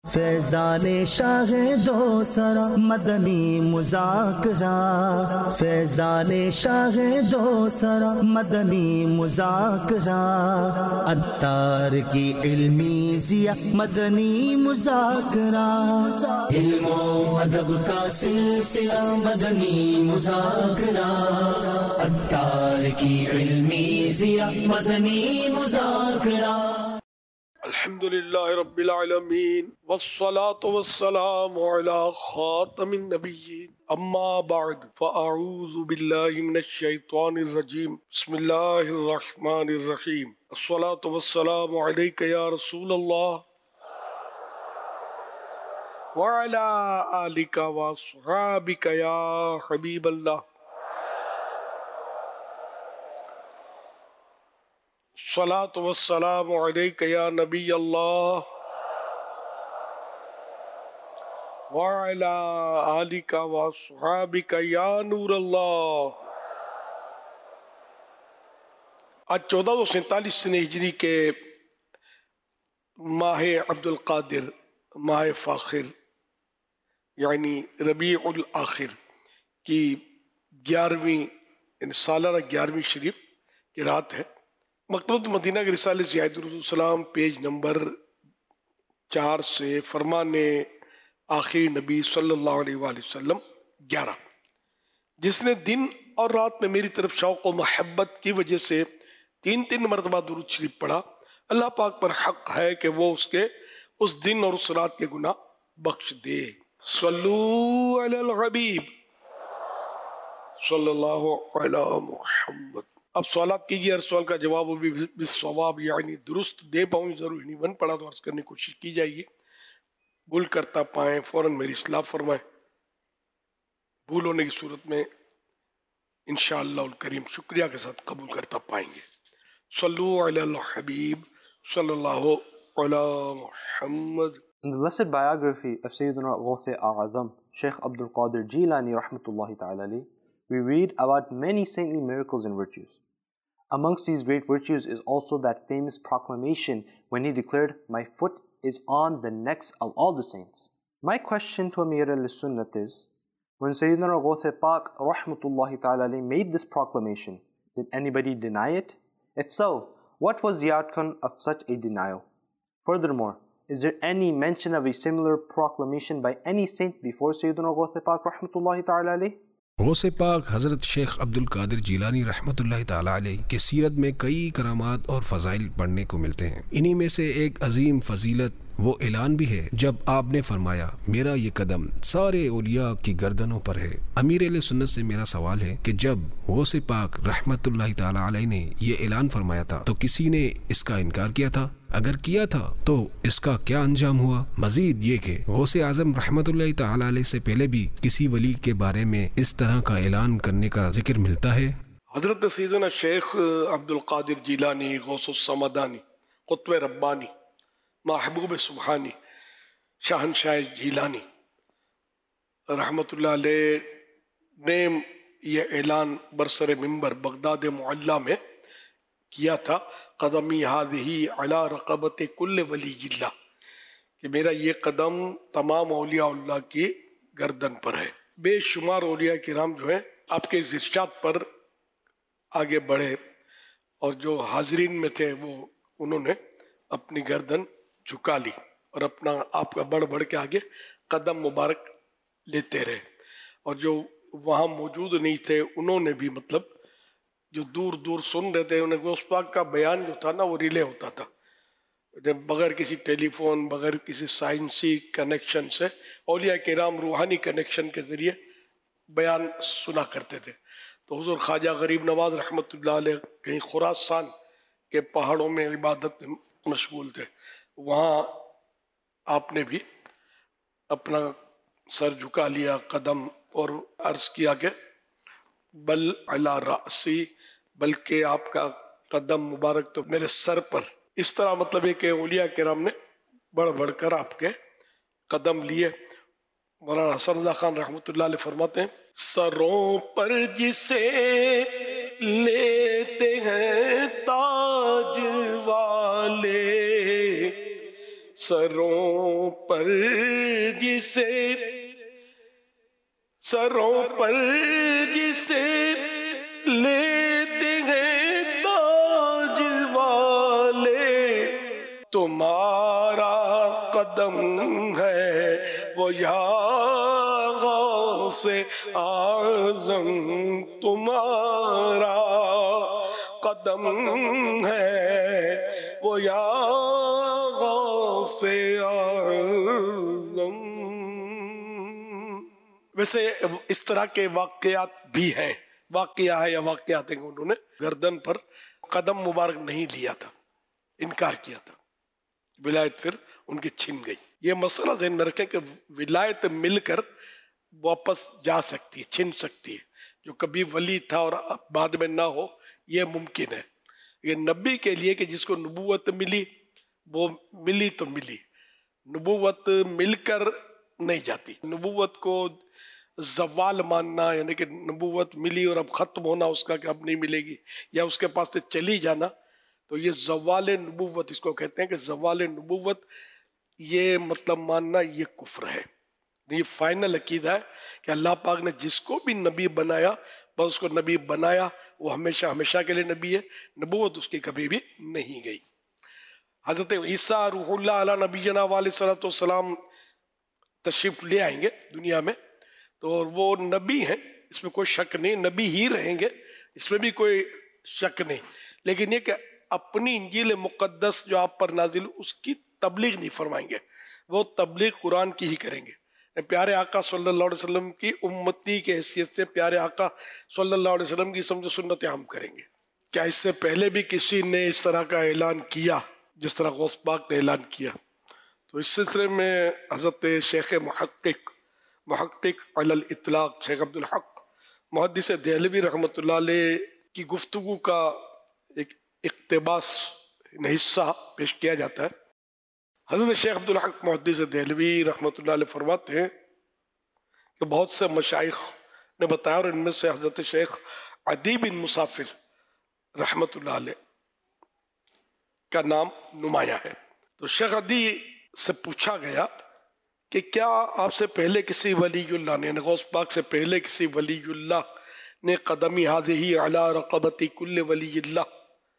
فیضان شاہ دو سرا مدنی مذاکرہ، فیضان شاہ دو سرا مدنی مذاکرہ، عطار کی علمی ضیاء مدنی مذاکرہ، علم و ادب کا سلسلہ مدنی مذاکرہ، عطار کی علمی ضیاء مدنی مذاکرہ۔ الحمدللہ رب العالمین والصلاة والسلام علی خاتم النبیین، اما بعد فاعوذ باللہ من الشیطان الرجیم، بسم اللہ الرحمن الرحیم، الصلاة والسلام علیک یا رسول اللہ وعلی آلک واصحابک یا حبیب اللہ، صلاۃ والسلام علیک یا نبی اللہ وعلی آلک واصحابک یا نور اللہ۔ آج 1447 ہجری کے ماہ عبد القادر، ماہ فاخر یعنی ربیع الاخر کی 11ویں سالانہ 11ویں شریف کی رات ہے۔ مکتبۃ مدینہ کے رسالے زیاد السلام پیج نمبر 4 سے فرمان آخری نبی صلی اللہ علیہ وآلہ وسلم 11، جس نے دن اور رات میں میری طرف شوق و محبت کی وجہ سے 3 مرتبہ درود شریف پڑھا، اللہ پاک پر حق ہے کہ وہ اس کے اس دن اور اس رات کے گناہ بخش دے۔ صلو علی الحبیب صلی اللہ علی محمد۔ اب سوالات کیجیے، ہر سوال کا جواب بھی بالصواب یعنی درست دے پاؤں، ضروری نہیں بن پڑا تو عرض کرنے کی کوشش کی جائے گی، بھول کرتا پائیں فوراً میری اصلاح فرمائیں، بھول ہونے کی صورت میں انشاءاللہ الکریم شکریہ کے ساتھ قبول کرتا پائیں گے۔ صلو علی الحبیب صلی اللہ علی محمد۔ In the blessed biography of Sayyidina Gawth A'azam, Shaykh Abdul Qadir Jilani rahmatullahi ta'ala alayhi, we read about many saintly miracles and virtues. Amongst these great virtues is also that famous proclamation when he declared, "My foot is on the necks of all the saints." My question to Amir al-Sunnat is, when Sayyidina Gawth Pak rahmatullahi ta'ala alayhi made this proclamation, did anybody deny it? If so, what was the outcome of such a denial? Furthermore, is there any mention of a similar proclamation by any saint before Sayyidina Gawth Pak rahmatullahi ta'ala alayhi? Ghaus Pak حضرت شیخ عبد القادر جیلانی رحمۃ اللہ تعالیٰ علیہ کے سیرت میں کئی کرامات اور فضائل پڑھنے کو ملتے ہیں۔ انہی میں سے ایک عظیم فضیلت وہ اعلان بھی ہے جب آپ نے فرمایا، میرا یہ قدم سارے اولیاء کی گردنوں پر ہے۔ امیر اہل سنت سے میرا سوال ہے کہ جب غوث پاک رحمۃ اللہ تعالیٰ علیہ نے یہ اعلان فرمایا تھا تو کسی نے اس کا انکار کیا تھا؟ اگر کیا تھا تو اس کا کیا انجام ہوا؟ مزید یہ کہ غوث اعظم رحمۃ اللہ تعالیٰ علیہ سے پہلے بھی کسی ولی کے بارے میں اس طرح کا اعلان کرنے کا ذکر ملتا ہے؟ حضرت سیدنا شیخ عبد القادر جیلانی غوث الصمدانی قطب ربانی محبوب سبحانی شاہنشاہ جیلانی رحمۃ اللہ علیہ نے یہ اعلان برسر منبر بغداد معلیٰ میں کیا تھا، قدمی ہذہ علی رقبت کل ولی اللہ، کہ میرا یہ قدم تمام اولیاء اللہ کی گردن پر ہے۔ بے شمار اولیاء کرام جو ہیں آپ کے ارشاد پر آگے بڑھے اور جو حاضرین میں تھے وہ انہوں نے اپنی گردن جھکا لی اور اپنا آپ کا بڑھ بڑھ کے آگے قدم مبارک لیتے رہے، اور جو وہاں موجود نہیں تھے انہوں نے بھی مطلب جو دور دور سن رہے تھے انہیں غوث پاک کا بیان جو تھا نا وہ ریلے ہوتا تھا، بغیر کسی ٹیلی فون، بغیر کسی سائنسی کنیکشن سے اولیاء کرام روحانی کنیکشن کے ذریعے بیان سنا کرتے تھے۔ تو حضور خواجہ غریب نواز رحمۃ اللہ علیہ کہیں خراسان کے پہاڑوں میں عبادت مشغول تھے، وہاں آپ نے بھی اپنا سر جھکا لیا قدم اور عرض کیا کہ بل علی رأسی، بلکہ آپ کا قدم مبارک تو میرے سر پر۔ اس طرح مطلب ہے کہ اولیاء کرام نے بڑھ بڑھ کر آپ کے قدم لیے۔ مولانا حسن رضا خان رحمۃ اللہ علیہ فرماتے ہیں، سروں پر جسے لیتے ہیں تاج والے سروں پر جسے لیتے ہیں تاج والے، تمہارا قدم ہے وہ یا غوث اعظم، تمہارا قدم ہے وہ یا غوث اعظم۔ ویسے اس طرح کے واقعات بھی ہیں، واقعہ ہے یا واقعات ہیں کہ انہوں نے گردن پر قدم مبارک نہیں لیا تھا، انکار کیا تھا، ولایت پھر ان کی چھن گئی۔ یہ مسئلہ ذہن میں رکھیں کہ ولایت مل کر واپس جا سکتی ہے، چھن سکتی ہے۔ جو کبھی ولی تھا اور بعد میں نہ ہو، یہ ممکن ہے۔ یہ نبی کے لیے کہ جس کو نبوت ملی وہ ملی تو ملی، نبوت مل کر نہیں جاتی۔ نبوت کو زوال ماننا، یعنی کہ نبوت ملی اور اب ختم ہونا اس کا کہ اب نہیں ملے گی، یا اس کے پاس سے چلی جانا، تو یہ زوال نبوت اس کو کہتے ہیں کہ زوال نبوت، یہ مطلب ماننا یہ کفر ہے۔ یہ فائنل عقیدہ ہے کہ اللہ پاک نے جس کو بھی نبی بنایا بس اس کو نبی بنایا، وہ ہمیشہ ہمیشہ کے لیے نبی ہے، نبوت اس کی کبھی بھی نہیں گئی۔ حضرت عیسیٰ روح اللہ علیہ نبینا علیہ صلاۃ والسلام تشریف لے آئیں گے دنیا میں، تو وہ نبی ہیں، اس میں کوئی شک نہیں، نبی ہی رہیں گے، اس میں بھی کوئی شک نہیں، لیکن یہ کہ اپنی انجیل مقدس جو آپ پر نازل اس کی تبلیغ نہیں فرمائیں گے، وہ تبلیغ قرآن کی ہی کریں گے۔ پیارے آقا صلی اللہ علیہ وسلم کی امتی کے حیثیت سے پیارے آقا صلی اللہ علیہ وسلم کی سمجھ سنت عام کریں گے۔ کیا اس سے پہلے بھی کسی نے اس طرح کا اعلان کیا جس طرح غوث پاک نے اعلان کیا؟ تو اس سلسلے میں حضرت شیخ محقق علی الاطلاق شیخ عبدالحق محدث دہلوی رحمۃ اللہ علیہ کی گفتگو کا ایک اقتباس حصہ پیش کیا جاتا ہے۔ حضرت شیخ عبدالحق محدث دہلوی رحمۃ اللہ علیہ فرماتے ہیں کہ بہت سے مشائخ نے بتایا، اور ان میں سے حضرت شیخ عدی بن مسافر رحمۃ اللہ علیہ کا نام نمایاں ہے۔ تو شیخ عدی سے پوچھا گیا کہ کیا آپ سے پہلے کسی ولی اللہ نے، غوث پاک سے پہلے کسی ولی اللہ نے قدمی حاضی علی رقبتی کل ولی اللہ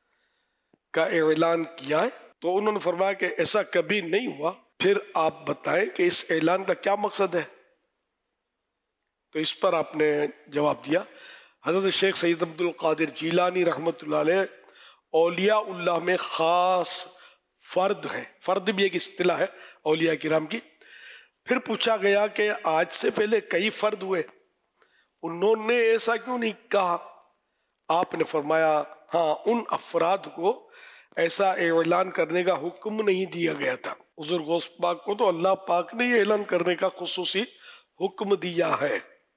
کا اعلان کیا ہے؟ تو انہوں نے فرمایا کہ ایسا کبھی نہیں ہوا۔ پھر آپ بتائیں کہ اس اعلان کا کیا مقصد ہے؟ تو اس پر آپ نے جواب دیا، حضرت شیخ سید عبد القادر جیلانی رحمۃ اللہ علیہ اولیاء اللہ میں خاص فرد ہیں، فرد بھی ایک اصطلاح ہے اولیاء کرام کی۔ پھر پوچھا گیا کہ آج سے پہلے کئی فرد ہوئے، انہوں نے ایسا کیوں نہیں کہا؟ آپ نے فرمایا ہاں، ان افراد کو ایسا اعلان کرنے کا حکم نہیں دیا گیا تھا۔ حضور غوث پاک کو تو اللہ پاک نے یہ اعلان کرنے کا خصوصی حکم دیا ہے۔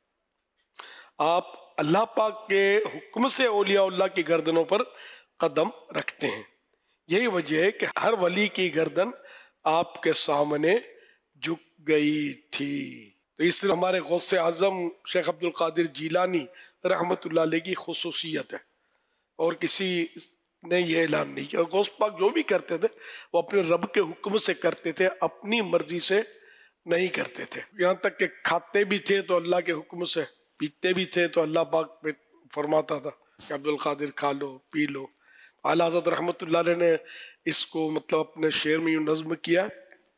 آپ اللہ پاک کے حکم سے اولیاء اللہ کی گردنوں پر قدم رکھتے ہیں۔ یہی وجہ ہے کہ ہر ولی کی گردن آپ کے سامنے جھک گئی تھی۔ تو اس سے ہمارے غوث اعظم شیخ عبد القادر جیلانی رحمۃ اللہ علیہ کی خصوصیت ہے، اور کسی نے یہ اعلان نہیں کیا۔ غوث پاک جو بھی کرتے تھے وہ اپنے رب کے حکم سے کرتے تھے، اپنی مرضی سے نہیں کرتے تھے۔ یہاں تک کہ کھاتے بھی تھے تو اللہ کے حکم سے، پیتے بھی تھے تو اللہ پاک پہ فرماتا تھا کہ عبد القادر کھا لو پی لو۔ اعلیٰ حضرت رحمۃ اللہ علیہ نے اس کو مطلب اپنے شعر میں یوں نظم کیا،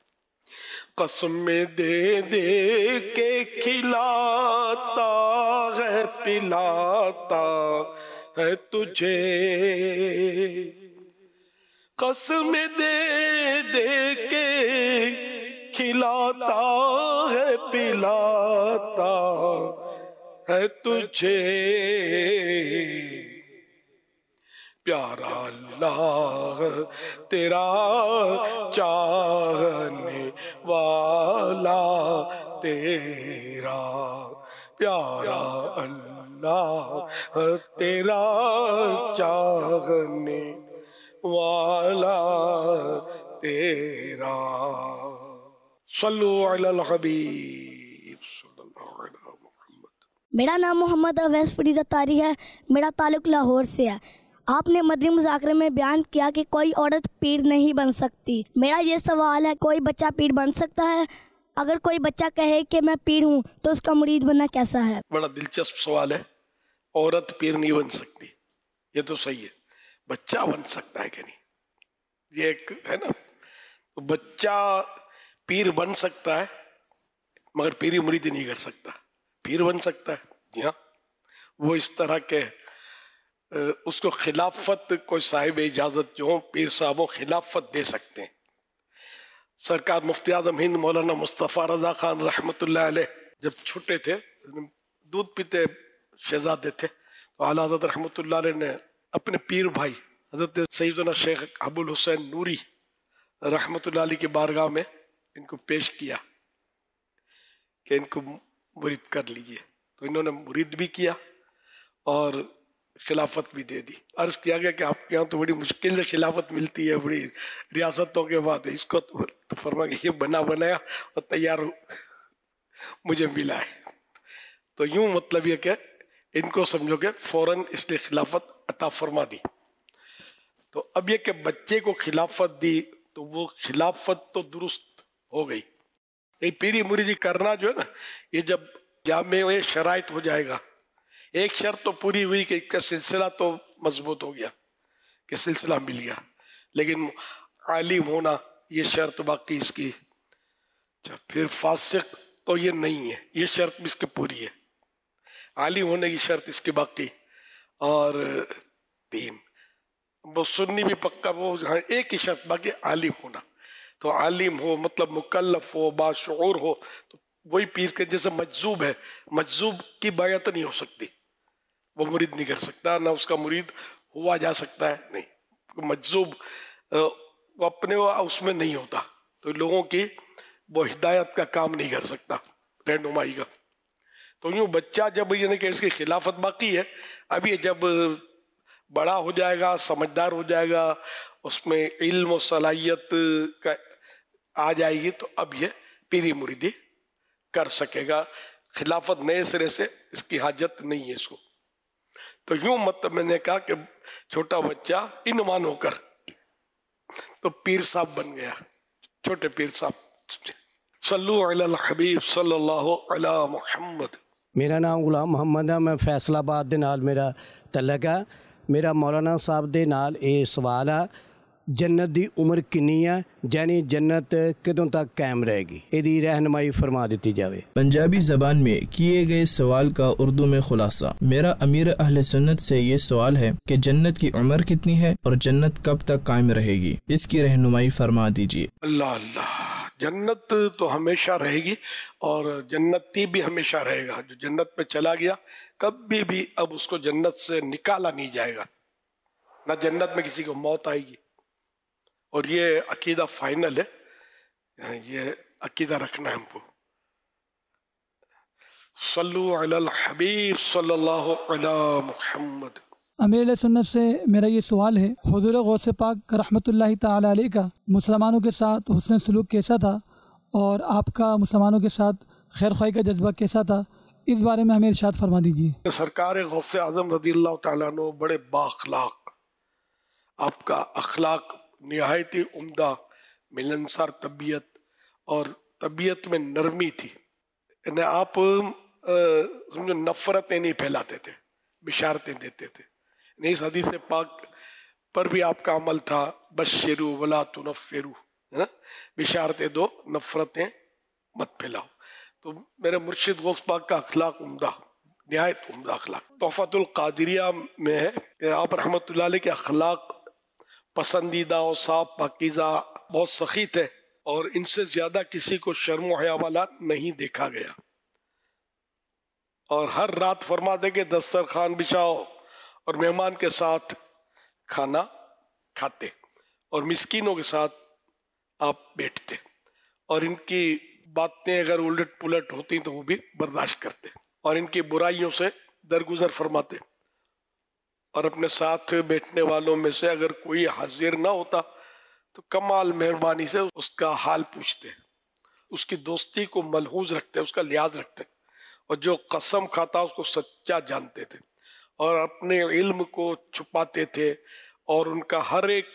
قسم دے دے کے کھلاتا ہے پلاتا ہے تجھے، قسم دے دے کے کھلاتا ہے پلاتا ہے تجھے، پیارا اللہ تیرا چاہنے والا تیرا، پیارا اللہ تیرا چاہنے والا تیرا۔ صلو علی الحبیب صلی اللہ علیہ محمد۔ میرا نام محمد اویس فرید اتاری ہے، میرا تعلق لاہور سے ہے۔ آپ نے مدنی مذاکرے میں بیان کیا کہ کوئی عورت پیر نہیں بن سکتی. میرا یہ سوال ہے، کوئی بچہ پیر بن سکتا ہے؟ اگر کوئی بچہ کہے کہ میں پیر ہوں تو اس کا مرید بننا کیسا ہے؟ بڑا دلچسپ سوال ہے. عورت پیر نہیں بن سکتی، یہ تو صحیح ہے. بچہ بن سکتا ہے کہ نہیں، یہ ایک ہے نا. بچہ پیر بن سکتا ہے مگر پیری مریدی نہیں کر سکتا. پیر بن سکتا ہے جی ہاں. وہ اس طرح کے اس کو خلافت، کوئی صاحب اجازت جو ہوں پیر صاحب خلافت دے سکتے ہیں. سرکار مفتی اعظم ہند مولانا مصطفیٰ رضا خان رحمۃ اللہ علیہ جب چھوٹے تھے، دودھ پیتے شہزادے تھے، تو اعلیٰ حضرت رحمۃ اللہ علیہ نے اپنے پیر بھائی حضرت سیدنا شیخ ابو الحسین نوری رحمۃ اللہ علیہ کی بارگاہ میں ان کو پیش کیا کہ ان کو مرید کر لیجئے. تو انہوں نے مرید بھی کیا اور خلافت بھی دے دی. عرض کیا گیا کہ آپ کے یہاں تو بڑی مشکل سے خلافت ملتی ہے، بڑی ریاستوں کے بعد، اس کو تو فرمایا کہ یہ بنا بنایا اور تیار مجھے ملا ہے. تو یوں مطلب یہ کہ ان کو سمجھو کہ فوراً اس نے خلافت عطا فرما دی. تو اب یہ کہ بچے کو خلافت دی تو وہ خلافت تو درست ہو گئی. یہ پیری مریدی کرنا جو ہے نا، یہ جب جامع شرائط ہو جائے گا. ایک شرط تو پوری ہوئی کہ اس کا سلسلہ تو مضبوط ہو گیا کہ سلسلہ مل گیا، لیکن عالم ہونا یہ شرط باقی اس کی. پھر فاسق تو یہ نہیں ہے، یہ شرط بھی اس کی پوری ہے. عالم ہونے کی شرط اس کی باقی. اور 3 وہ سنی بھی پکا، وہ ایک ہی شرط باقی، عالم ہونا. تو عالم ہو مطلب مکلف ہو، باشعور ہو. تو وہی پیر کے جیسے مجذوب ہے، مجذوب کی بیعت نہیں ہو سکتی، وہ مرید نہیں کر سکتا، نہ اس کا مرید ہوا جا سکتا ہے. نہیں، مجذوب وہ اپنے اس میں نہیں ہوتا، تو لوگوں کی وہ ہدایت کا کام نہیں کر سکتا، رہنمائی کا. تو یوں بچہ جب یعنی کہ اس کی خلافت باقی ہے، اب یہ جب بڑا ہو جائے گا، سمجھدار ہو جائے گا، اس میں علم و صلاحیت کا آ جائے گی، تو اب یہ پیری مریدی کر سکے گا. خلافت نئے سرے سے اس کی حاجت نہیں ہے اس کو. تو یوں مطلب میں نے کہا کہ چھوٹا بچہ انمان ہو کر تو پیر صاحب بن گیا، چھوٹے پیر صاحب. صلو علی الحبیب صلی اللہ علی محمد. میرا نام غلام محمد ہے، میں فیصل آباد دے نال میرا تعلق ہے. میرا مولانا صاحب دے نال یہ سوال ہے، جنت دی عمر کنی ہے، یعنی جنت کدوں تک قائم رہے گی، یہ رہنمائی فرما دیتی جاوے. پنجابی زبان میں کیے گئے سوال کا اردو میں خلاصہ. میرا امیر اہل سنت سے یہ سوال ہے کہ جنت کی عمر کتنی ہے اور جنت کب تک قائم رہے گی، اس کی رہنمائی فرما دیجیے. اللہ اللہ. جنت تو ہمیشہ رہے گی اور جنتی بھی ہمیشہ رہے گا. جو جنت میں چلا گیا کبھی بھی اب اس کو جنت سے نکالا نہیں جائے گا، نہ جنت میں کسی کو موت آئے گی. اور یہ عقیدہ فائنل ہے، یہ عقیدہ رکھنا ہے ہم کو. صلو علی الحبیب صلی اللہ علی محمد. امیر علیہ سنت سے میرا یہ سوال ہے، حضور غوث پاک رحمۃ اللہ تعالی علیہ کا مسلمانوں کے ساتھ حسن سلوک کیسا تھا، اور آپ کا مسلمانوں کے ساتھ خیر خواہی کا جذبہ کیسا تھا، اس بارے میں ہمیں ارشاد فرما دیجیے. سرکار غوث اعظم رضی اللہ تعالیٰ عنہ بڑے بااخلاق، آپ کا اخلاق نہایت ہی عمدہ، ملنسار طبیعت، اور طبیعت میں نرمی تھی. یعنی آپ سمجھو نفرتیں نہیں پھیلاتے تھے، بشارتیں دیتے تھے. اس حدیث پاک پر بھی آپ کا عمل تھا، بشروا ولا تنفروا، ہے نا، بشارتیں دو، نفرتیں مت پھیلاؤ. تو میرے مرشد غوث پاک کا اخلاق عمدہ، نہایت عمدہ اخلاق. تحفۃ القادریہ میں ہے کہ آپ رحمۃ اللہ علیہ کے اخلاق پسندیدہ اور صاف پاکیزہ، بہت سخی تھے، اور ان سے زیادہ کسی کو شرم و حیا والا نہیں دیکھا گیا. اور ہر رات فرماتے کہ دسترخوان بچھاؤ اور مہمان کے ساتھ کھانا کھاتے اور مسکینوں کے ساتھ آپ بیٹھتے، اور ان کی باتیں اگر الٹ پلٹ ہوتی تو وہ بھی برداشت کرتے، اور ان کی برائیوں سے درگزر فرماتے. اور اپنے ساتھ بیٹھنے والوں میں سے اگر کوئی حاضر نہ ہوتا تو کمال مہربانی سے اس کا حال پوچھتے، اس کی دوستی کو ملحوظ رکھتے، اس کا لحاظ رکھتے، اور جو قسم کھاتا اس کو سچا جانتے تھے. اور اپنے علم کو چھپاتے تھے، اور ان کا ہر ایک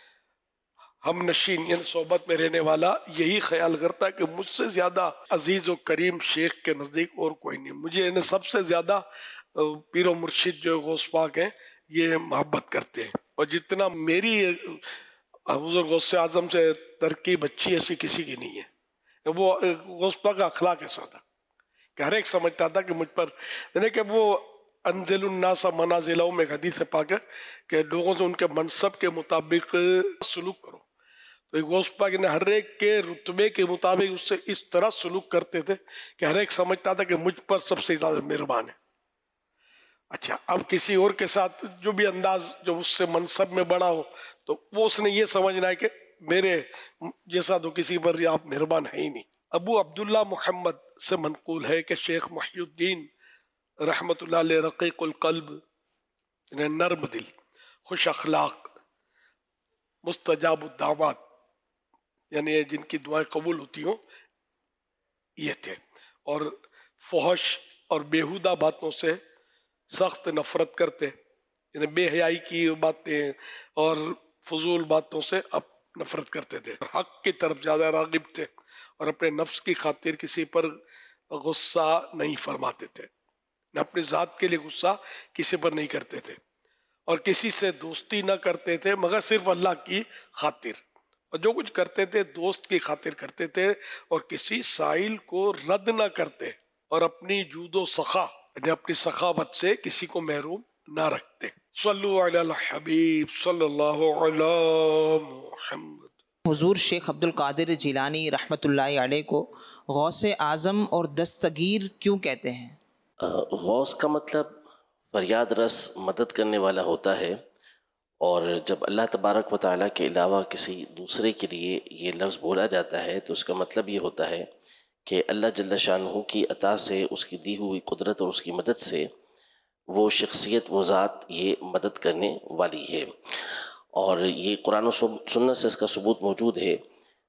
ہم نشین یعنی صحبت میں رہنے والا یہی خیال کرتا ہے کہ مجھ سے زیادہ عزیز و کریم شیخ کے نزدیک اور کوئی نہیں. مجھے انہیں سب سے زیادہ پیر و مرشد جو غوث پاک ہیں یہ محبت کرتے ہیں، اور جتنا میری حضور غوث اعظم سے ترکیب اچھی ایسی کسی کی نہیں ہے. وہ غوث پاک کا اخلاق ایسا تھا کہ ہر ایک سمجھتا تھا کہ مجھ پر، یعنی کہ وہ انزل الناس منازلہم میں ایک حدیث پاک ہے کہ لوگوں سے ان کے منصب کے مطابق سلوک کرو. تو غوث پاک نے ہر ایک کے رتبے کے مطابق اس سے اس طرح سلوک کرتے تھے کہ ہر ایک سمجھتا تھا کہ مجھ پر سب سے زیادہ مہربان ہے. اچھا، اب کسی اور کے ساتھ جو بھی انداز جو اس سے منصب میں بڑا ہو تو وہ اس نے یہ سمجھنا ہے کہ میرے جیسا تو کسی پر آپ مہربان ہے ہی نہیں. ابو عبداللہ محمد سے منقول ہے کہ شیخ محی الدین رحمت اللہ علیہ رقیق القلب، یعنی نرم دل، خوش اخلاق، مستجاب الدعوات، یعنی جن کی دعائیں قبول ہوتی ہوں، یہ تھے. اور فحش اور بیہودہ باتوں سے سخت نفرت کرتے، یعنی بے حیائی کی باتیں اور فضول باتوں سے اب نفرت کرتے تھے. حق کی طرف زیادہ راغب تھے اور اپنے نفس کی خاطر کسی پر غصہ نہیں فرماتے تھے، نہ اپنی ذات کے لیے غصہ کسی پر نہیں کرتے تھے، اور کسی سے دوستی نہ کرتے تھے مگر صرف اللہ کی خاطر، اور جو کچھ کرتے تھے دوست کی خاطر کرتے تھے، اور کسی سائل کو رد نہ کرتے، اور اپنی جود و سخا یعنی اپنی سخاوت سے کسی کو محروم نہ رکھتے. صلو علی الحبیب صلی اللہ علی محمد. حضور شیخ عبد القادر جیلانی رحمۃ اللہ علیہ کو غوث اعظم اور دستگیر کیوں کہتے ہیں؟ غوث کا مطلب فریاد رس مدد کرنے والا ہوتا ہے، اور جب اللہ تبارک و تعالیٰ کے علاوہ کسی دوسرے کے لیے یہ لفظ بولا جاتا ہے تو اس کا مطلب یہ ہوتا ہے کہ اللہ جل شانہ کی عطا سے، اس کی دی ہوئی قدرت اور اس کی مدد سے وہ شخصیت، وہ ذات یہ مدد کرنے والی ہے. اور یہ قرآن و سنت سے اس کا ثبوت موجود ہے.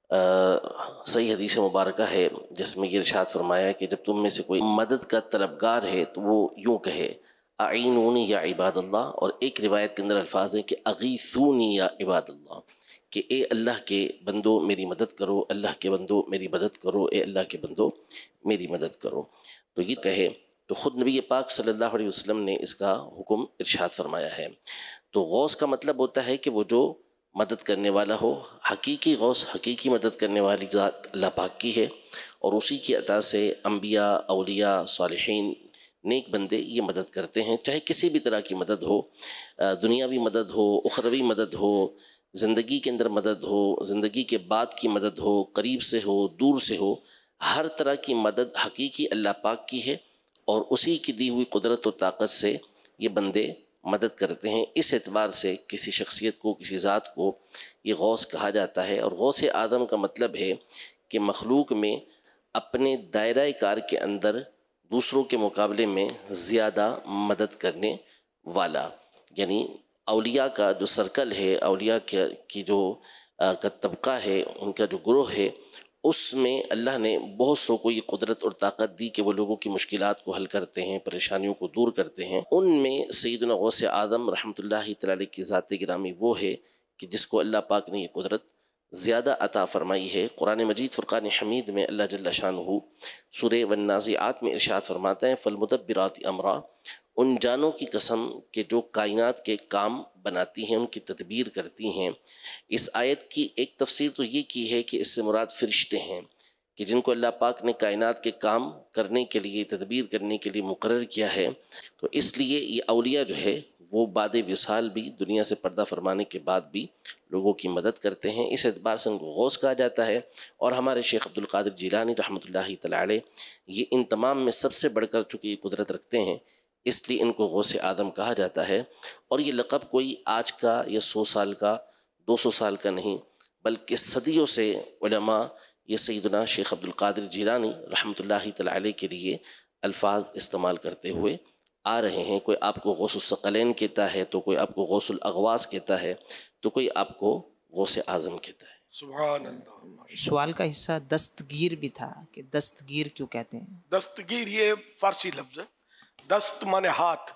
صحیح حدیث مبارکہ ہے جس میں یہ ارشاد فرمایا کہ جب تم میں سے کوئی مدد کا طلبگار ہے تو وہ یوں کہے اعینونی یا عباد اللہ، اور ایک روایت کے اندر الفاظ ہیں کہ اغیثونی یا عباد اللہ، کہ اے اللہ کے بندو میری مدد کرو، اللہ کے بندو میری مدد کرو، اے اللہ کے بندو میری مدد کرو. تو یہ کہے تو خود نبی پاک صلی اللہ علیہ وسلم نے اس کا حکم ارشاد فرمایا ہے. تو غوث کا مطلب ہوتا ہے کہ وہ جو مدد کرنے والا ہو. حقیقی غوث، حقیقی مدد کرنے والی ذات اللہ پاک کی ہے، اور اسی کی عطا سے انبیاء، اولیاء، صالحین، نیک بندے یہ مدد کرتے ہیں، چاہے کسی بھی طرح کی مدد ہو، دنیاوی مدد ہو، اخروی مدد ہو، زندگی کے اندر مدد ہو، زندگی کے بعد کی مدد ہو، قریب سے ہو، دور سے ہو، ہر طرح کی مدد حقیقی اللہ پاک کی ہے، اور اسی کی دی ہوئی قدرت و طاقت سے یہ بندے مدد کرتے ہیں. اس اعتبار سے کسی شخصیت کو، کسی ذات کو یہ غوث کہا جاتا ہے. اور غوث اعظم کا مطلب ہے کہ مخلوق میں اپنے دائرہ کار کے اندر دوسروں کے مقابلے میں زیادہ مدد کرنے والا، یعنی اولیاء کا جو سرکل ہے، اولیاء کی جو کا طبقہ ہے، ان کا جو گروہ ہے، اس میں اللہ نے بہت سو کو یہ قدرت اور طاقت دی کہ وہ لوگوں کی مشکلات کو حل کرتے ہیں، پریشانیوں کو دور کرتے ہیں. ان میں سیدنا غوث اعظم رحمۃ اللہ تعالی کی ذات گرامی وہ ہے کہ جس کو اللہ پاک نے یہ قدرت زیادہ عطا فرمائی ہے. قرآن مجید فرقان حمید میں اللہ جل شانہ سورہ والنازعات میں ارشاد فرماتا ہے فالمدبرات امرا، ان جانوں کی قسم کہ جو کائنات کے کام بناتی ہیں، ان کی تدبیر کرتی ہیں. اس آیت کی ایک تفسیر تو یہ کی ہے کہ اس سے مراد فرشتے ہیں کہ جن کو اللہ پاک نے کائنات کے کام کرنے کے لیے، تدبیر کرنے کے لیے مقرر کیا ہے. تو اس لیے یہ اولیاء جو ہے وہ بعد وصال بھی، دنیا سے پردہ فرمانے کے بعد بھی لوگوں کی مدد کرتے ہیں. اس اعتبار سے ان کو غوث کہا جاتا ہے. اور ہمارے شیخ عبد القادر جیلانی رحمۃ اللہ تعالی علیہ یہ ان تمام میں سب سے بڑھ کر چونکہ یہ قدرت رکھتے ہیں، اس لیے ان کو غوث اعظم کہا جاتا ہے. اور یہ لقب کوئی آج کا یا 100 سال کا، 200 سال کا نہیں، بلکہ صدیوں سے علماء یہ سیدنا شیخ عبد القادر جیلانی رحمۃ اللہ تعالی علیہ کے لیے الفاظ استعمال کرتے ہوئے آ رہے ہیں. کوئی آپ کو غوث الثقلین کہتا ہے، تو کوئی آپ کو غوث الاغواث کہتا ہے، تو کوئی آپ کو غوث اعظم کہتا ہے. سبحان اللہ. سوال کا حصہ دستگیر بھی تھا کہ دستگیر کیوں کہتے ہیں؟ دستگیر یہ فارسی لفظ ہے. دست مانے ہاتھ،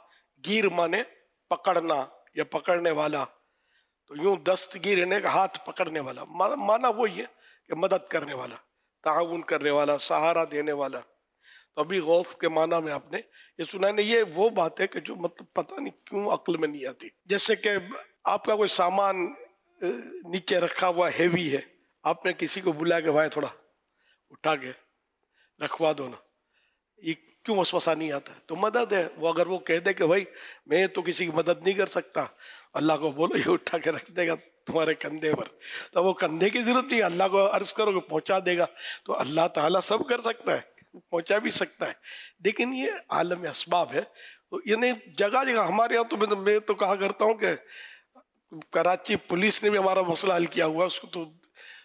گیر مانے پکڑنا یا پکڑنے والا، تو یوں دستگیر یعنی کہ ہاتھ پکڑنے والا، مانا وہی ہے کہ مدد کرنے والا، تعاون کرنے والا، سہارا دینے والا۔ تو ابھی غوث کے معنی میں آپ نے یہ سنا ہے، یہ وہ بات ہے کہ جو مطلب پتہ نہیں کیوں عقل میں نہیں آتی۔ جیسے کہ آپ کا کوئی سامان نیچے رکھا ہوا ہیوی ہے، آپ نے کسی کو بلایا کہ بھائی تھوڑا اٹھا کے رکھوا دو نا، یہ کیوں وسوسہ نہیں آتا؟ تو مدد ہے وہ۔ اگر وہ کہہ دے کہ بھائی میں تو کسی کی مدد نہیں کر سکتا، اللہ کو بولو یہ اٹھا کے رکھ دے گا تمہارے کندھے پر، تو وہ کندھے کی ضرورت نہیں، اللہ کو عرض کرو کہ پہنچا دے گا۔ تو اللہ تعالیٰ سب کر سکتا ہے، پہنچا بھی سکتا ہے، لیکن یہ عالم اسباب ہے۔ تو یعنی جگہ جگہ ہمارے یہاں تو میں تو کہا کرتا ہوں کہ کراچی پولیس نے بھی ہمارا مسئلہ حل کیا ہوا، اس کو تو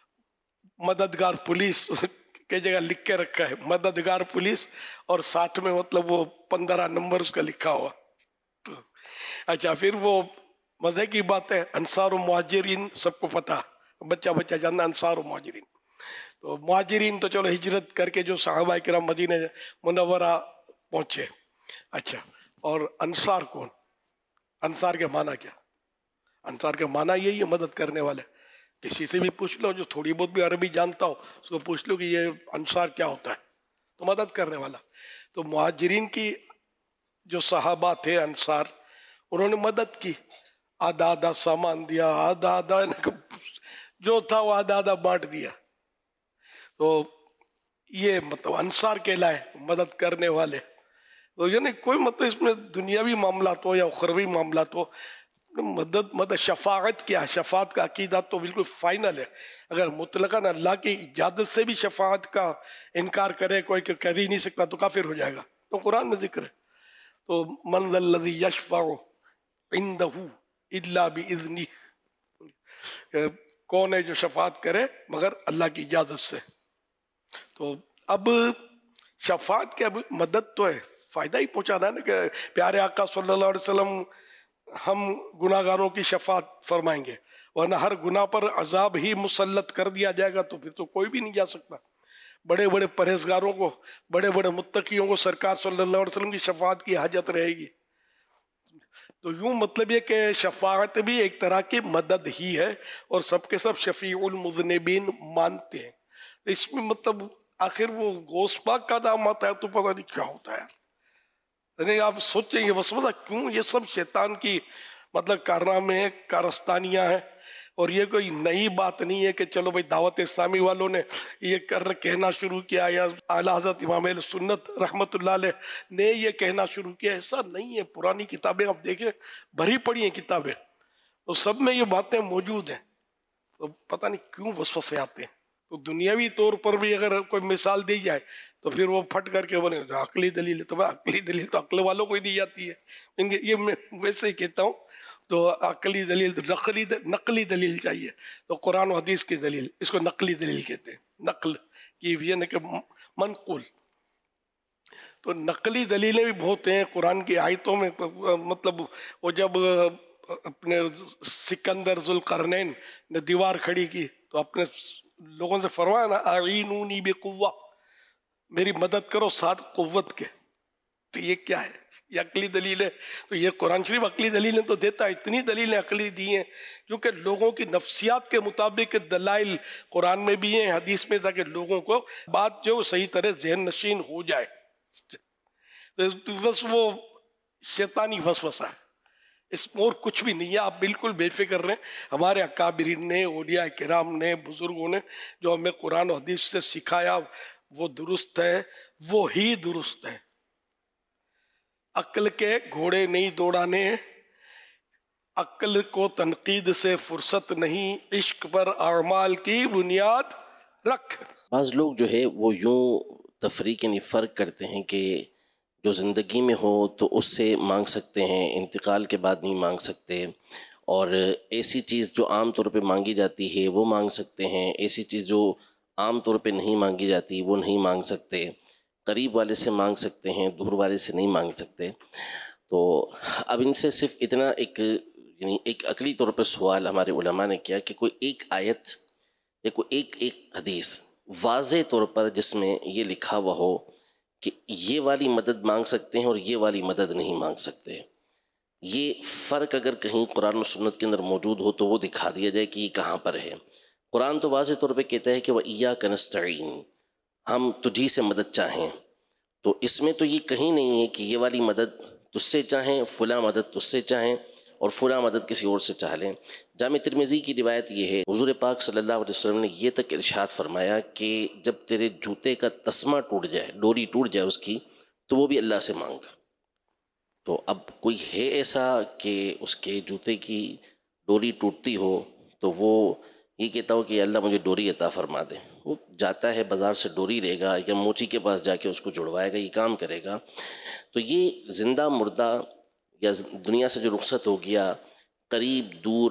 مددگار پولیس کی جگہ لکھ کے رکھا ہے، مددگار پولیس، اور ساتھ میں مطلب وہ 15 نمبر اس کا لکھا ہوا۔ تو اچھا، پھر وہ مزے کی بات ہے، انصار و مہاجرین سب کو پتہ، بچہ جاننا انصار و مہاجرین۔ تو مہاجرین تو چلو ہجرت کر کے جو صحابہ کرام مدینہ منورہ پہنچے۔ اچھا، اور انصار کون؟ انصار کے معنی کیا؟ انصار کے معنی یہی ہے مدد کرنے والے۔ کسی سے بھی پوچھ لو جو تھوڑی بہت بھی عربی جانتا ہو، اس کو پوچھ لو کہ یہ انصار کیا ہوتا ہے، تو مدد کرنے والا۔ تو مہاجرین کی جو صحابہ تھے انصار، انہوں نے مدد کی، آدھا آدھا سامان دیا، آدھا آدھا جو تھا وہ آدھا آدھا بانٹ دیا۔ تو یہ مطلب انصار کہلائے، مدد کرنے والے۔ تو یعنی کوئی مطلب اس میں دنیاوی معاملات ہو یا اخروی معاملات ہو، مدد شفاعت کیا ہے؟ شفاعت کا عقیدہ تو بالکل فائنل ہے۔ اگر مطلقاً اللہ کی اجازت سے بھی شفاعت کا انکار کرے کوئی کہ کر ہی نہیں سکتا تو کافر ہو جائے گا، تو قرآن میں ذکر ہے۔ تو من ذا الذی یشفع عندہ الا باذنہ، کون ہے جو شفاعت کرے مگر اللہ کی اجازت سے۔ تو اب شفاعت کے اب مدد تو ہے، فائدہ ہی پہنچانا ہے نا، کہ پیارے آقا صلی اللہ علیہ وسلم ہم گناہ گاروں کی شفاعت فرمائیں گے، ورنہ ہر گناہ پر عذاب ہی مسلط کر دیا جائے گا، تو پھر تو کوئی بھی نہیں جا سکتا۔ بڑے بڑے پرہیزگاروں کو، بڑے بڑے متقیوں کو سرکار صلی اللہ علیہ وسلم کی شفاعت کی حاجت رہے گی۔ تو یوں مطلب یہ کہ شفاعت بھی ایک طرح کی مدد ہی ہے، اور سب کے سب شفیع المذنبین مانتے ہیں۔ اس میں مطلب آخر وہ غوث پاک کا نام آتا ہے تو پتہ نہیں کیا ہوتا ہے۔ یعنی آپ سوچیں یہ وسوسہ کیوں؟ یہ سب شیطان کی مطلب کارنامے ہیں، کارستانیاں ہیں، اور یہ کوئی نئی بات نہیں ہے کہ چلو بھائی دعوت اسلامی والوں نے یہ کہنا شروع کیا، یا اعلیٰ حضرت امام اہل سنت رحمۃ اللہ علیہ نے یہ کہنا شروع کیا۔ ایسا نہیں ہے، پرانی کتابیں آپ دیکھیں، بھری پڑی ہیں کتابیں، تو سب میں یہ باتیں موجود ہیں۔ تو پتہ نہیں کیوں وسوسے آتے ہیں۔ تو دنیاوی طور پر بھی اگر کوئی مثال دی جائے تو پھر وہ پھٹ کر کے بولے عقلی دلیل ہے، تو عقلی دلیل تو عقل والوں کو ہی دی جاتی ہے۔ یہ میں ویسے ہی کہتا ہوں، تو عقلی دلیل تو نقلی دلیل چاہیے، تو قرآن و حدیث کی دلیل، اس کو نقلی دلیل کہتے ہیں، نقل کی یعنی کہ منقول۔ تو نقلی دلیلیں بھی بہت ہیں قرآن کی آیتوں میں۔ مطلب وہ جب اپنے سکندر ذوالقرنین نے دیوار کھڑی کی تو اپنے لوگوں سے فرمایا نا اعینونی بقوہ، میری مدد کرو ساتھ قوت کے۔ تو یہ کیا ہے؟ یہ عقلی دلیل ہے۔ تو یہ قرآن شریف عقلی دلیلیں تو دیتا ہے، اتنی دلیلیں عقلی دی ہیں کیونکہ لوگوں کی نفسیات کے مطابق دلائل قرآن میں بھی ہیں، حدیث میں، تاکہ لوگوں کو بات جو صحیح طرح ذہن نشین ہو جائے۔ تو بس وہ شیطانی وسوسہ ہے، اس میں اور کچھ بھی نہیں ہے۔ آپ بالکل بے فکر رہیں، ہمارے اکابرین نے، اولیاء کرام نے، بزرگوں نے جو ہمیں قرآن و حدیث سے سکھایا وہ درست ہے، وہ ہی درست ہے۔ عقل کے گھوڑے نہیں دوڑانے، عقل کو تنقید سے فرصت نہیں، عشق پر اعمال کی بنیاد رکھ۔ بعض لوگ جو ہے وہ یوں تفریق یعنی فرق کرتے ہیں کہ جو زندگی میں ہو تو اس سے مانگ سکتے ہیں، انتقال کے بعد نہیں مانگ سکتے، اور ایسی چیز جو عام طور پہ مانگی جاتی ہے وہ مانگ سکتے ہیں، ایسی چیز جو عام طور پہ نہیں مانگی جاتی وہ نہیں مانگ سکتے، قریب والے سے مانگ سکتے ہیں، دور والے سے نہیں مانگ سکتے۔ تو اب ان سے صرف اتنا یعنی ایک عقلی طور پہ سوال ہمارے علماء نے کیا کہ کوئی ایک آیت یا کوئی ایک حدیث واضح طور پر جس میں یہ لکھا ہوا ہو کہ یہ والی مدد مانگ سکتے ہیں اور یہ والی مدد نہیں مانگ سکتے، یہ فرق اگر کہیں قرآن و سنت کے اندر موجود ہو تو وہ دکھا دیا جائے کہ یہ کہاں پر ہے۔ قرآن تو واضح طور پہ کہتا ہے کہ وَإِيَّاكَ نَسْتَعِينُ، ہم تجھی سے مدد چاہیں، تو اس میں تو یہ کہیں نہیں ہے کہ یہ والی مدد تجھ سے چاہیں، فلاں مدد تجھ سے چاہیں اور فلاں مدد کسی اور سے چاہ لیں۔ جامع ترمذی کی روایت یہ ہے، حضور پاک صلی اللہ علیہ وسلم نے یہ تک ارشاد فرمایا کہ جب تیرے جوتے کا تسمہ ٹوٹ جائے، ڈوری ٹوٹ جائے اس کی، تو وہ بھی اللہ سے مانگ۔ تو اب کوئی ہے ایسا کہ اس کے جوتے کی ڈوری ٹوٹتی ہو تو وہ یہ کہتا ہو کہ اللہ مجھے ڈوری عطا فرما دے؟ وہ جاتا ہے بازار سے ڈوری لے گا یا موچی کے پاس جا کے اس کو جڑوائے گا، یہ کام کرے گا۔ تو یہ زندہ مردہ یا دنیا سے جو رخصت ہو گیا، قریب دور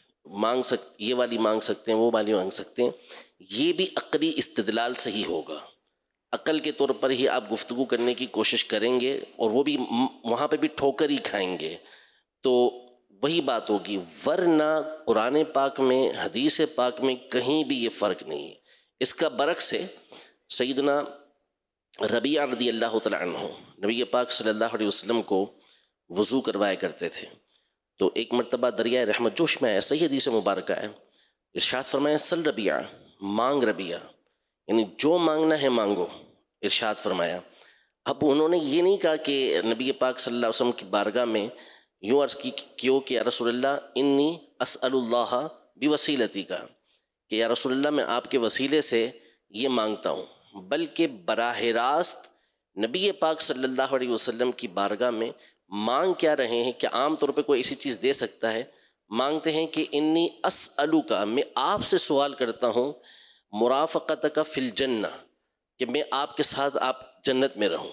یہ والی مانگ سکتے ہیں، وہ والی مانگ سکتے ہیں، یہ بھی عقلی استدلال سے ہی ہوگا۔ عقل کے طور پر ہی آپ گفتگو کرنے کی کوشش کریں گے اور وہ بھی وہاں پہ بھی ٹھوکر ہی کھائیں گے، تو وہی بات ہوگی۔ ورنہ قرآن پاک میں، حدیث پاک میں کہیں بھی یہ فرق نہیں ہے۔ اس کا برعکس ہے، سیدنا ربیعہ رضی اللہ تعالیٰ عنہ نبی پاک صلی اللہ علیہ وسلم کو وضو کروایا کرتے تھے، تو ایک مرتبہ دریائے رحمت جوش میں آیا، صحیح حدیث مبارکہ ہے، ارشاد فرمایا سل ربیعہ، مانگ ربیعہ، یعنی جو مانگنا ہے مانگو، ارشاد فرمایا۔ اب انہوں نے یہ نہیں کہا کہ نبی پاک صلی اللہ علیہ وسلم کی بارگاہ میں یوں عرض کیوں کہ یا رسول اللہ انی اسأل اللہ بوسیلتی کا، کہ یا رسول اللہ میں آپ کے وسیلے سے یہ مانگتا ہوں، بلکہ براہ راست نبی پاک صلی اللہ علیہ وسلم کی بارگاہ میں مانگ کیا رہے ہیں کہ عام طور پہ کوئی ایسی چیز دے سکتا ہے، مانگتے ہیں کہ انی اسألک، میں آپ سے سوال کرتا ہوں، مرافقتک فی الجنہ، کہ میں آپ کے ساتھ آپ جنت میں رہوں۔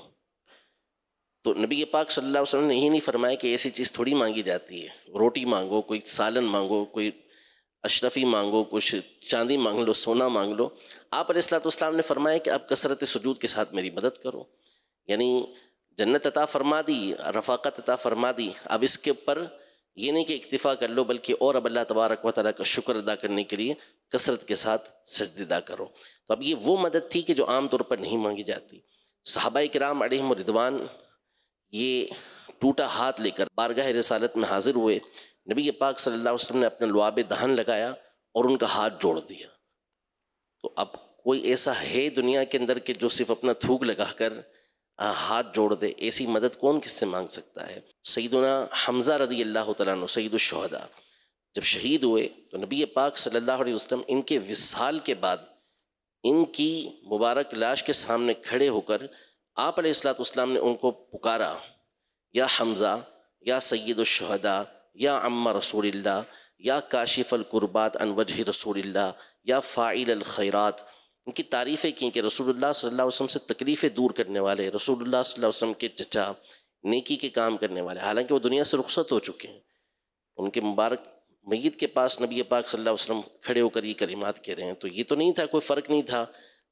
تو نبی پاک صلی اللہ علیہ وسلم نے یہ نہیں فرمایا کہ ایسی چیز تھوڑی مانگی جاتی ہے، روٹی مانگو، کوئی سالن مانگو، کوئی اشرفی مانگو، کچھ چاندی مانگ لو، سونا مانگ لو۔ آپ علیہ الصلوۃ والسلام نے فرمایا کہ آپ کثرت سجود کے ساتھ میری مدد کرو، یعنی جنت عطا فرما دی، رفاقت عطا فرما دی، اب اس کے اوپر یہ نہیں کہ اکتفا کر لو، بلکہ اور اب اللہ تبارک و تعالیٰ کا شکر ادا کرنے کے لیے کثرت کے ساتھ سجدے ادا کرو۔ تو اب یہ وہ مدد تھی کہ جو عام طور پر نہیں مانگی جاتی۔ صحابہ کرام علیہم رضوان یہ ٹوٹا ہاتھ لے کر بارگاہ رسالت میں حاضر ہوئے، نبی پاک صلی اللہ علیہ وسلم نے اپنا لعاب دہن لگایا اور ان کا ہاتھ جوڑ دیا۔ تو اب کوئی ایسا ہے دنیا کے اندر کہ جو صرف اپنا تھوک لگا کر ہاتھ جوڑ دے؟ ایسی مدد کون کس سے مانگ سکتا ہے؟ سیدنا حمزہ رضی اللہ تعالیٰ عنہ سید الشہداء جب شہید ہوئے تو نبی پاک صلی اللہ علیہ وسلم ان کے وصال کے بعد ان کی مبارک لاش کے سامنے کھڑے ہو کر آپ علیہ الصلوۃ والسلام نے ان کو پکارا، یا حمزہ، یا سید الشہداء، یا عم رسول اللہ، یا کاشف الکربات عن وجہ رسول اللہ، یا فاعل الخیرات۔ ان کی تعریفیں کی کہ رسول اللہ صلی اللہ علیہ وسلم سے تکلیفیں دور کرنے والے، رسول اللہ صلی اللہ علیہ وسلم کے چچا، نیکی کے کام کرنے والے، حالانکہ وہ دنیا سے رخصت ہو چکے ہیں۔ ان کے مبارک میت کے پاس نبی پاک صلی اللہ علیہ وسلم کھڑے ہو کر یہ کلمات کہہ رہے ہیں، تو یہ تو نہیں تھا، کوئی فرق نہیں تھا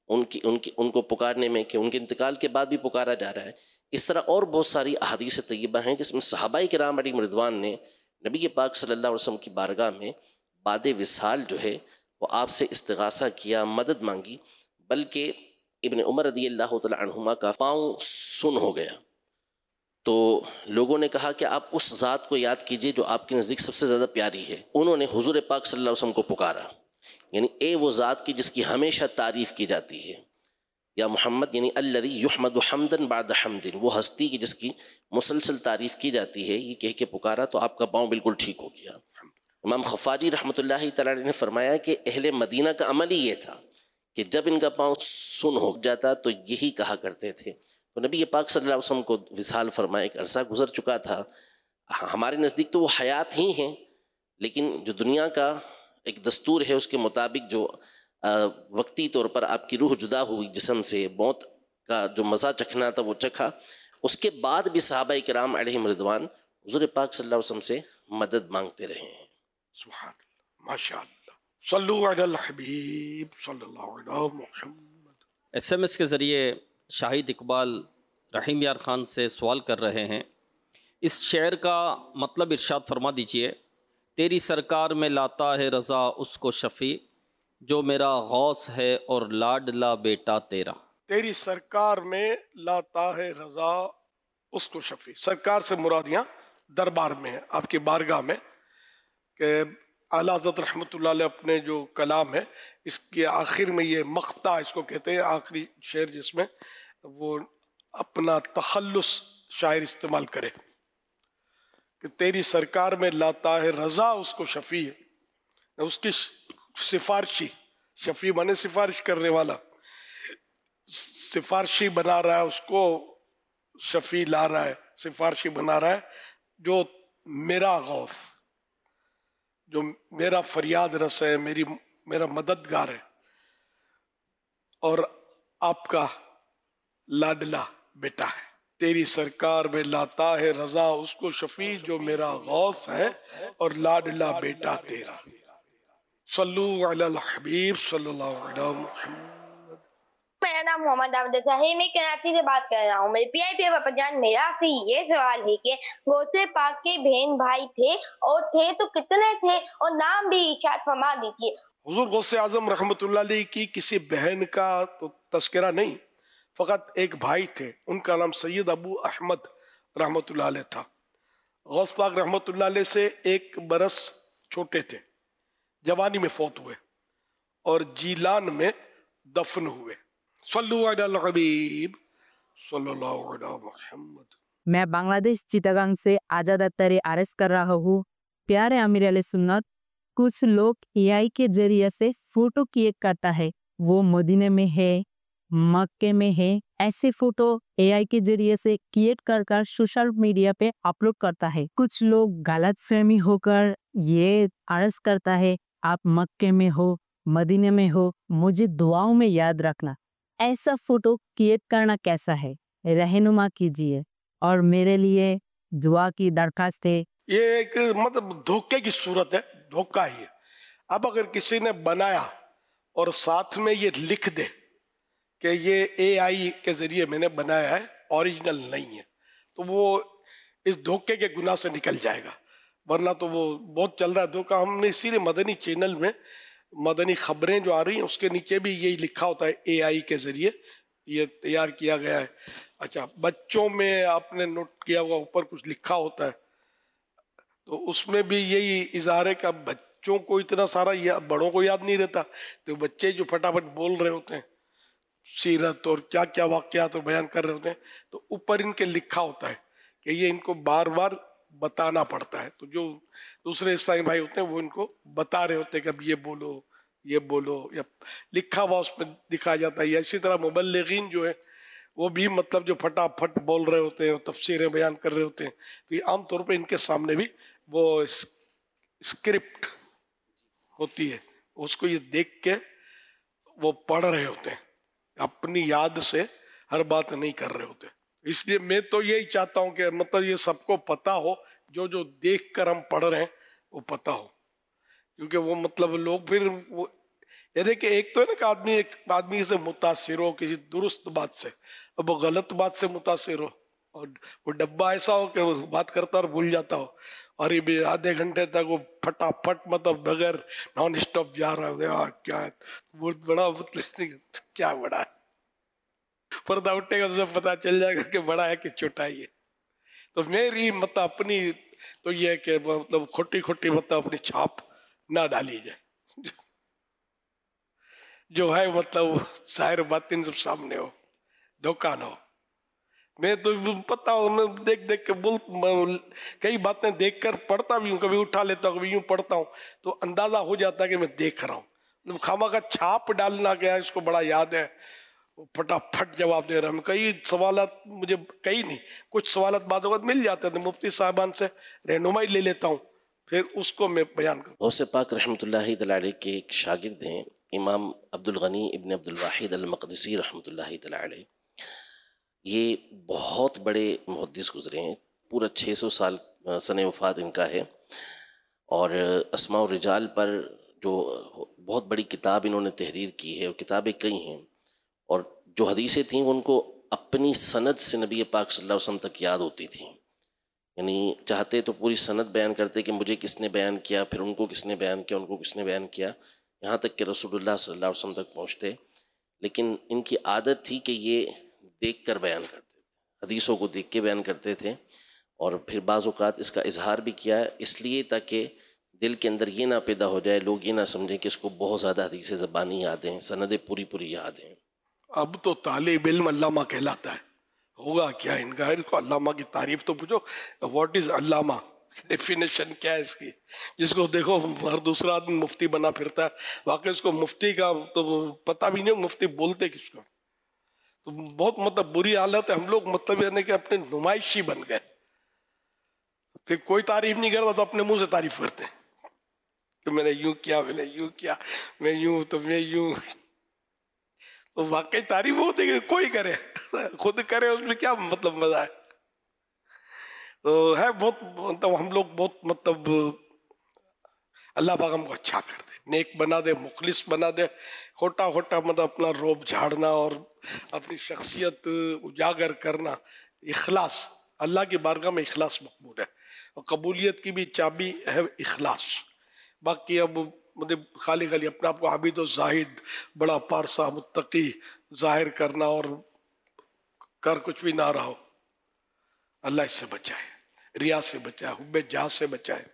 ان کو پکارنے میں کہ ان کے انتقال کے بعد بھی پکارا جا رہا ہے۔ اس طرح اور بہت ساری احادیث طیبہ ہیں جس میں صحابہ کرام علیہم رضوان نے نبی پاک صلی اللہ علیہ وسلم کی بارگاہ میں بعد وصال جو ہے وہ آپ سے استغاثہ کیا، مدد مانگی، بلکہ ابن عمر رضی اللہ تعالی عنہما کا پاؤں سن ہو گیا، تو لوگوں نے کہا کہ آپ اس ذات کو یاد کیجئے جو آپ کے نزدیک سب سے زیادہ پیاری ہے۔ انہوں نے حضور پاک صلی اللہ علیہ وسلم کو پکارا، یعنی اے وہ ذات کی جس کی ہمیشہ تعریف کی جاتی ہے، یا محمد یعنی الذی یحمد حمدا بعد حمد، وہ ہستی کی جس کی مسلسل تعریف کی جاتی ہے، یہ کہہ کے پکارا تو آپ کا پاؤں بالکل ٹھیک ہو گیا۔ امام خفاجی رحمۃ اللہ تعالیٰ نے فرمایا کہ اہل مدینہ کا عمل ہی یہ تھا کہ جب ان کا پاؤں سن ہو جاتا تو یہی کہا کرتے تھے۔ تو نبی پاک صلی اللہ علیہ وسلم کو وصال فرمایا، ایک عرصہ گزر چکا تھا، ہمارے نزدیک تو وہ حیات ہی ہیں، لیکن جو دنیا کا ایک دستور ہے اس کے مطابق جو وقتی طور پر آپ کی روح جدا ہوئی جسم سے، موت کا جو مزہ چکھنا تھا وہ چکھا، اس کے بعد بھی صحابہ کرام علیہم رضوان حضور پاک صلی اللہ علیہ وسلم سے مدد مانگتے رہے ہیں۔ سبحان اللہ، ماشاء اللہ، صلو علی الحبیب صلی اللہ علیہ محمد۔ ایس ایم ایس کے ذریعے شاہد اقبال رحیم یار خان سے سوال کر رہے ہیں، اس شعر کا مطلب ارشاد فرما دیجئے۔ تیری سرکار میں لاتا ہے رضا اس کو شفیع، جو میرا غوث ہے اور لاڈلا بیٹا تیرا۔ تیری سرکار میں لاتا ہے رضا اس کو شفیع، سرکار سے مراد یہاں دربار میں آپ کی بارگاہ میں کہ اعلیٰ حضرت رحمۃ اللہ علیہ اپنے جو کلام ہے اس کے آخر میں یہ مقطع اس کو کہتے ہیں، آخری شعر جس میں وہ اپنا تخلص شاعر استعمال کرے کہ تیری سرکار میں لاتا ہے رضا اس کو شفیع، اس کی سفارشی، شفیع مانے سفارش کرنے والا، سفارشی بنا رہا ہے اس کو، شفیع لا رہا ہے، سفارشی بنا رہا ہے، جو میرا غوث، جو میرا فریاد رس ہے، میرا مددگار ہے، اور آپ کا لاڈلا بیٹا ہے۔ تیری سرکار میں لاتا ہے رضا اس کو شفیع جو میرا غوث ہے اور لاڈلا بیٹا تیرا۔ صلو علی الحبیب صلی اللہ علیہ وسلم۔ میرا نام محمد عبد ہے، میں کراچی سے بات کر رہا ہوں۔ میرے پیارے پیارے باپا جان، میرا آپ سے یہ سوال ہے کہ غوث پاک کے بہن بھائی تھے، اور تھے تو کتنے تھے، اور نام بھی ارشاد فرما دیجیے۔ حضور غوث اعظم رحمۃ اللہ علیہ کی کسی بہن کا تو تذکرہ نہیں، فقط ایک بھائی تھے، ان کا نام سید ابو احمد رحمۃ اللہ علیہ تھا۔ غوث پاک رحمۃ اللہ علیہ سے 1 برس چھوٹے تھے، جوانی میں فوت ہوئے اور جیلان میں دفن ہوئے۔ صلو علی الحبیب صلی اللہ علیہ محمد۔ میں بنگلہ دیش چیٹاگانگ سے آزاد اتاری عرض کر رہا ہوں، پیارے امیر علیہ سنت، کچھ لوگ اے آئی کے ذریعے سے فوٹو کلیک کرتا ہے، وہ مدینے میں ہے، مکے میں ہے، ایسے فوٹو اے آئی کے ذریعے سے کریٹ کر سوشل میڈیا پہ اپلوڈ کرتا ہے۔ کچھ لوگ غلط فہمی ہو کر یہ عرض کرتا ہے آپ مکے میں ہو، مدینے میں ہو، مجھے دعاؤں میں یاد رکھنا۔ ایسا فوٹو کریٹ کرنا کیسا ہے، رہنما کیجیے اور میرے لیے دعا کی درخواست ہے۔ یہ ایک مطلب دھوکے کی صورت ہے، دھوکہ ہی ہے۔ اب اگر کسی نے بنایا اور ساتھ میں یہ لکھ دے کہ یہ اے آئی کے ذریعے میں نے بنایا ہے، اوریجنل نہیں ہے، تو وہ اس دھوکے کے گناہ سے نکل جائے گا، ورنہ تو وہ بہت چل رہا ہے دھوکہ۔ ہم نے اسی لیے مدنی چینل میں مدنی خبریں جو آ رہی ہیں اس کے نیچے بھی یہی لکھا ہوتا ہے اے آئی کے ذریعے یہ تیار کیا گیا ہے۔ اچھا، بچوں میں آپ نے نوٹ کیا ہوا اوپر کچھ لکھا ہوتا ہے، تو اس میں بھی یہی اظہار ہے کہ اب بچوں کو اتنا سارا بڑوں کو یاد نہیں رہتا، تو بچے جو پھٹافٹ بول رہے ہوتے ہیں سیرت اور کیا کیا واقعات بیان کر رہے ہوتے ہیں، تو اوپر ان کے لکھا ہوتا ہے کہ یہ ان کو بار بار بتانا پڑتا ہے، تو جو دوسرے عیسائی بھائی ہوتے ہیں وہ ان کو بتا رہے ہوتے ہیں کہ اب یہ بولو یہ بولو، یا لکھا ہوا اس میں دکھایا جاتا ہے۔ یا اسی طرح مبلغین جو ہے وہ بھی مطلب جو پھٹافٹ بول رہے ہوتے ہیں، تفسیریں بیان کر رہے ہوتے ہیں، تو یہ عام طور پہ ان کے سامنے بھی وہ اسکرپٹ ہوتی ہے، اس کو یہ دیکھ کے وہ پڑھ رہے ہوتے ہیں، اپنی یاد سے ہر بات نہیں کر رہے ہوتے۔ اس لیے میں تو یہی چاہتا ہوں کہ مطلب یہ سب کو پتا ہو، جو دیکھ کر ہم پڑھ رہے ہیں وہ پتا ہو، کیونکہ وہ مطلب لوگ پھر وہ یعنی کہ ایک تو ہے نا کہ ایک آدمی سے متاثر ہو کسی درست بات سے، اب وہ غلط بات سے متاثر ہو اور وہ ڈبہ ایسا ہو کہ وہ بات کرتا اور بھول جاتا ہو، اور یہ بھی آدھے گھنٹے تک وہ پھٹافٹ مطلب بغیر نان اسٹاپ جا رہا ہے، یار کیا ہے بہت بڑا، مطلب کیا بڑا ہے، پردہ اٹھے گا تو پتا چل جائے گا کہ بڑا ہے کہ چھوٹا ہی ہے۔ تو میری مطلب اپنی تو یہ ہے کہ مطلب کھوٹی کھوٹی مطلب اپنی چھاپ نہ ڈالی جائے، جو ہے مطلب ظاہر باطن سب سامنے ہو، دھوکہ نہ ہو۔ میں تو پتا ہوں، میں دیکھ دیکھ کے کئی باتیں دیکھ کر پڑھتا بھی ہوں، کبھی اٹھا لیتا ہوں، کبھی یوں پڑھتا ہوں، تو اندازہ ہو جاتا ہے کہ میں دیکھ رہا ہوں۔ خامہ کا چھاپ ڈالنا گیا اس کو بڑا یاد ہے، پھٹافٹ جواب دے رہا ہوں۔ کئی سوالات مجھے کئی نہیں کچھ سوالات بعد وقت مل جاتے ہیں، مفتی صاحبان سے رہنمائی لے لیتا ہوں، پھر اس کو میں بیان کرتا ہوں۔ غوث پاک رحمۃ اللہ تعالیٰ علیہ کے ایک شاگرد ہیں امام عبد الغنی ابن عبد الواحد المقدسی رحمۃ اللہ تعالیٰ علیہ، یہ بہت بڑے محدث گزرے ہیں، پورا 600 سال سن وفات ان کا ہے، اور اسماء الرجال پر جو بہت بڑی کتاب انہوں نے تحریر کی ہے، اور کتابیں کئی ہیں، اور جو حدیثیں تھیں وہ ان کو اپنی سند سے نبی پاک صلی اللہ علیہ وسلم تک یاد ہوتی تھیں، یعنی چاہتے تو پوری سند بیان کرتے کہ مجھے کس نے بیان کیا، پھر ان کو کس نے بیان کیا، ان کو کس نے بیان کیا، یہاں تک کہ رسول اللہ صلی اللہ علیہ وسلم تک پہنچتے، لیکن ان کی عادت تھی کہ یہ دیکھ کر بیان کرتے تھے، حدیثوں کو دیکھ کے بیان کرتے تھے، اور پھر بعض اوقات اس کا اظہار بھی کیا ہے اس لیے تاکہ دل کے اندر یہ نہ پیدا ہو جائے، لوگ یہ نہ سمجھیں کہ اس کو بہت زیادہ حدیث زبانی یاد ہیں، سندیں پوری پوری یاد ہیں۔ اب تو طالب علم علامہ کہلاتا ہے، ہوگا کیا ان کا؟ اس کو علامہ کی تعریف تو پوچھو، واٹ از علامہ، ڈیفینیشن کیا ہے اس کی؟ جس کو دیکھو ہر دوسرا آدمی مفتی بنا پھرتا ہے، واقعی اس کو مفتی کا تو پتہ بھی نہیں مفتی بولتے کس کو۔ تو بہت مطلب بری حالت ہے، ہم لوگ مطلب یعنی کہ اپنے نمائشی بن گئے، پھر کوئی تعریف نہیں کرتا تو اپنے منہ سے تعریف کرتے ہیں کہ میں نے یوں کیا، میں نے یوں کیا، میں یوں تو میں یوں۔ تو واقعی تعریف ہوتی ہے کہ کوئی کرے، خود کرے، اس میں کیا مطلب مزہ ہے؟ تو ہے بہت مطلب ہم لوگ بہت مطلب اللہ پاک ہم کو اچھا کر دے، نیک بنا دے، مخلص بنا دے۔ کھوٹا کھوٹا مطلب اپنا روب جھاڑنا اور اپنی شخصیت اجاگر کرنا، اخلاص، اللہ کی بارگاہ میں اخلاص مقبول ہے، اور قبولیت کی بھی چابی ہے اخلاص۔ باقی اب مطلب خالی اپنے آپ کو عابد و زاہد، بڑا پارسا، متقی ظاہر کرنا اور کر کچھ بھی نہ رہا ہو، اللہ اس سے بچائے، ریا سے بچائے، حب جاہ سے بچائے۔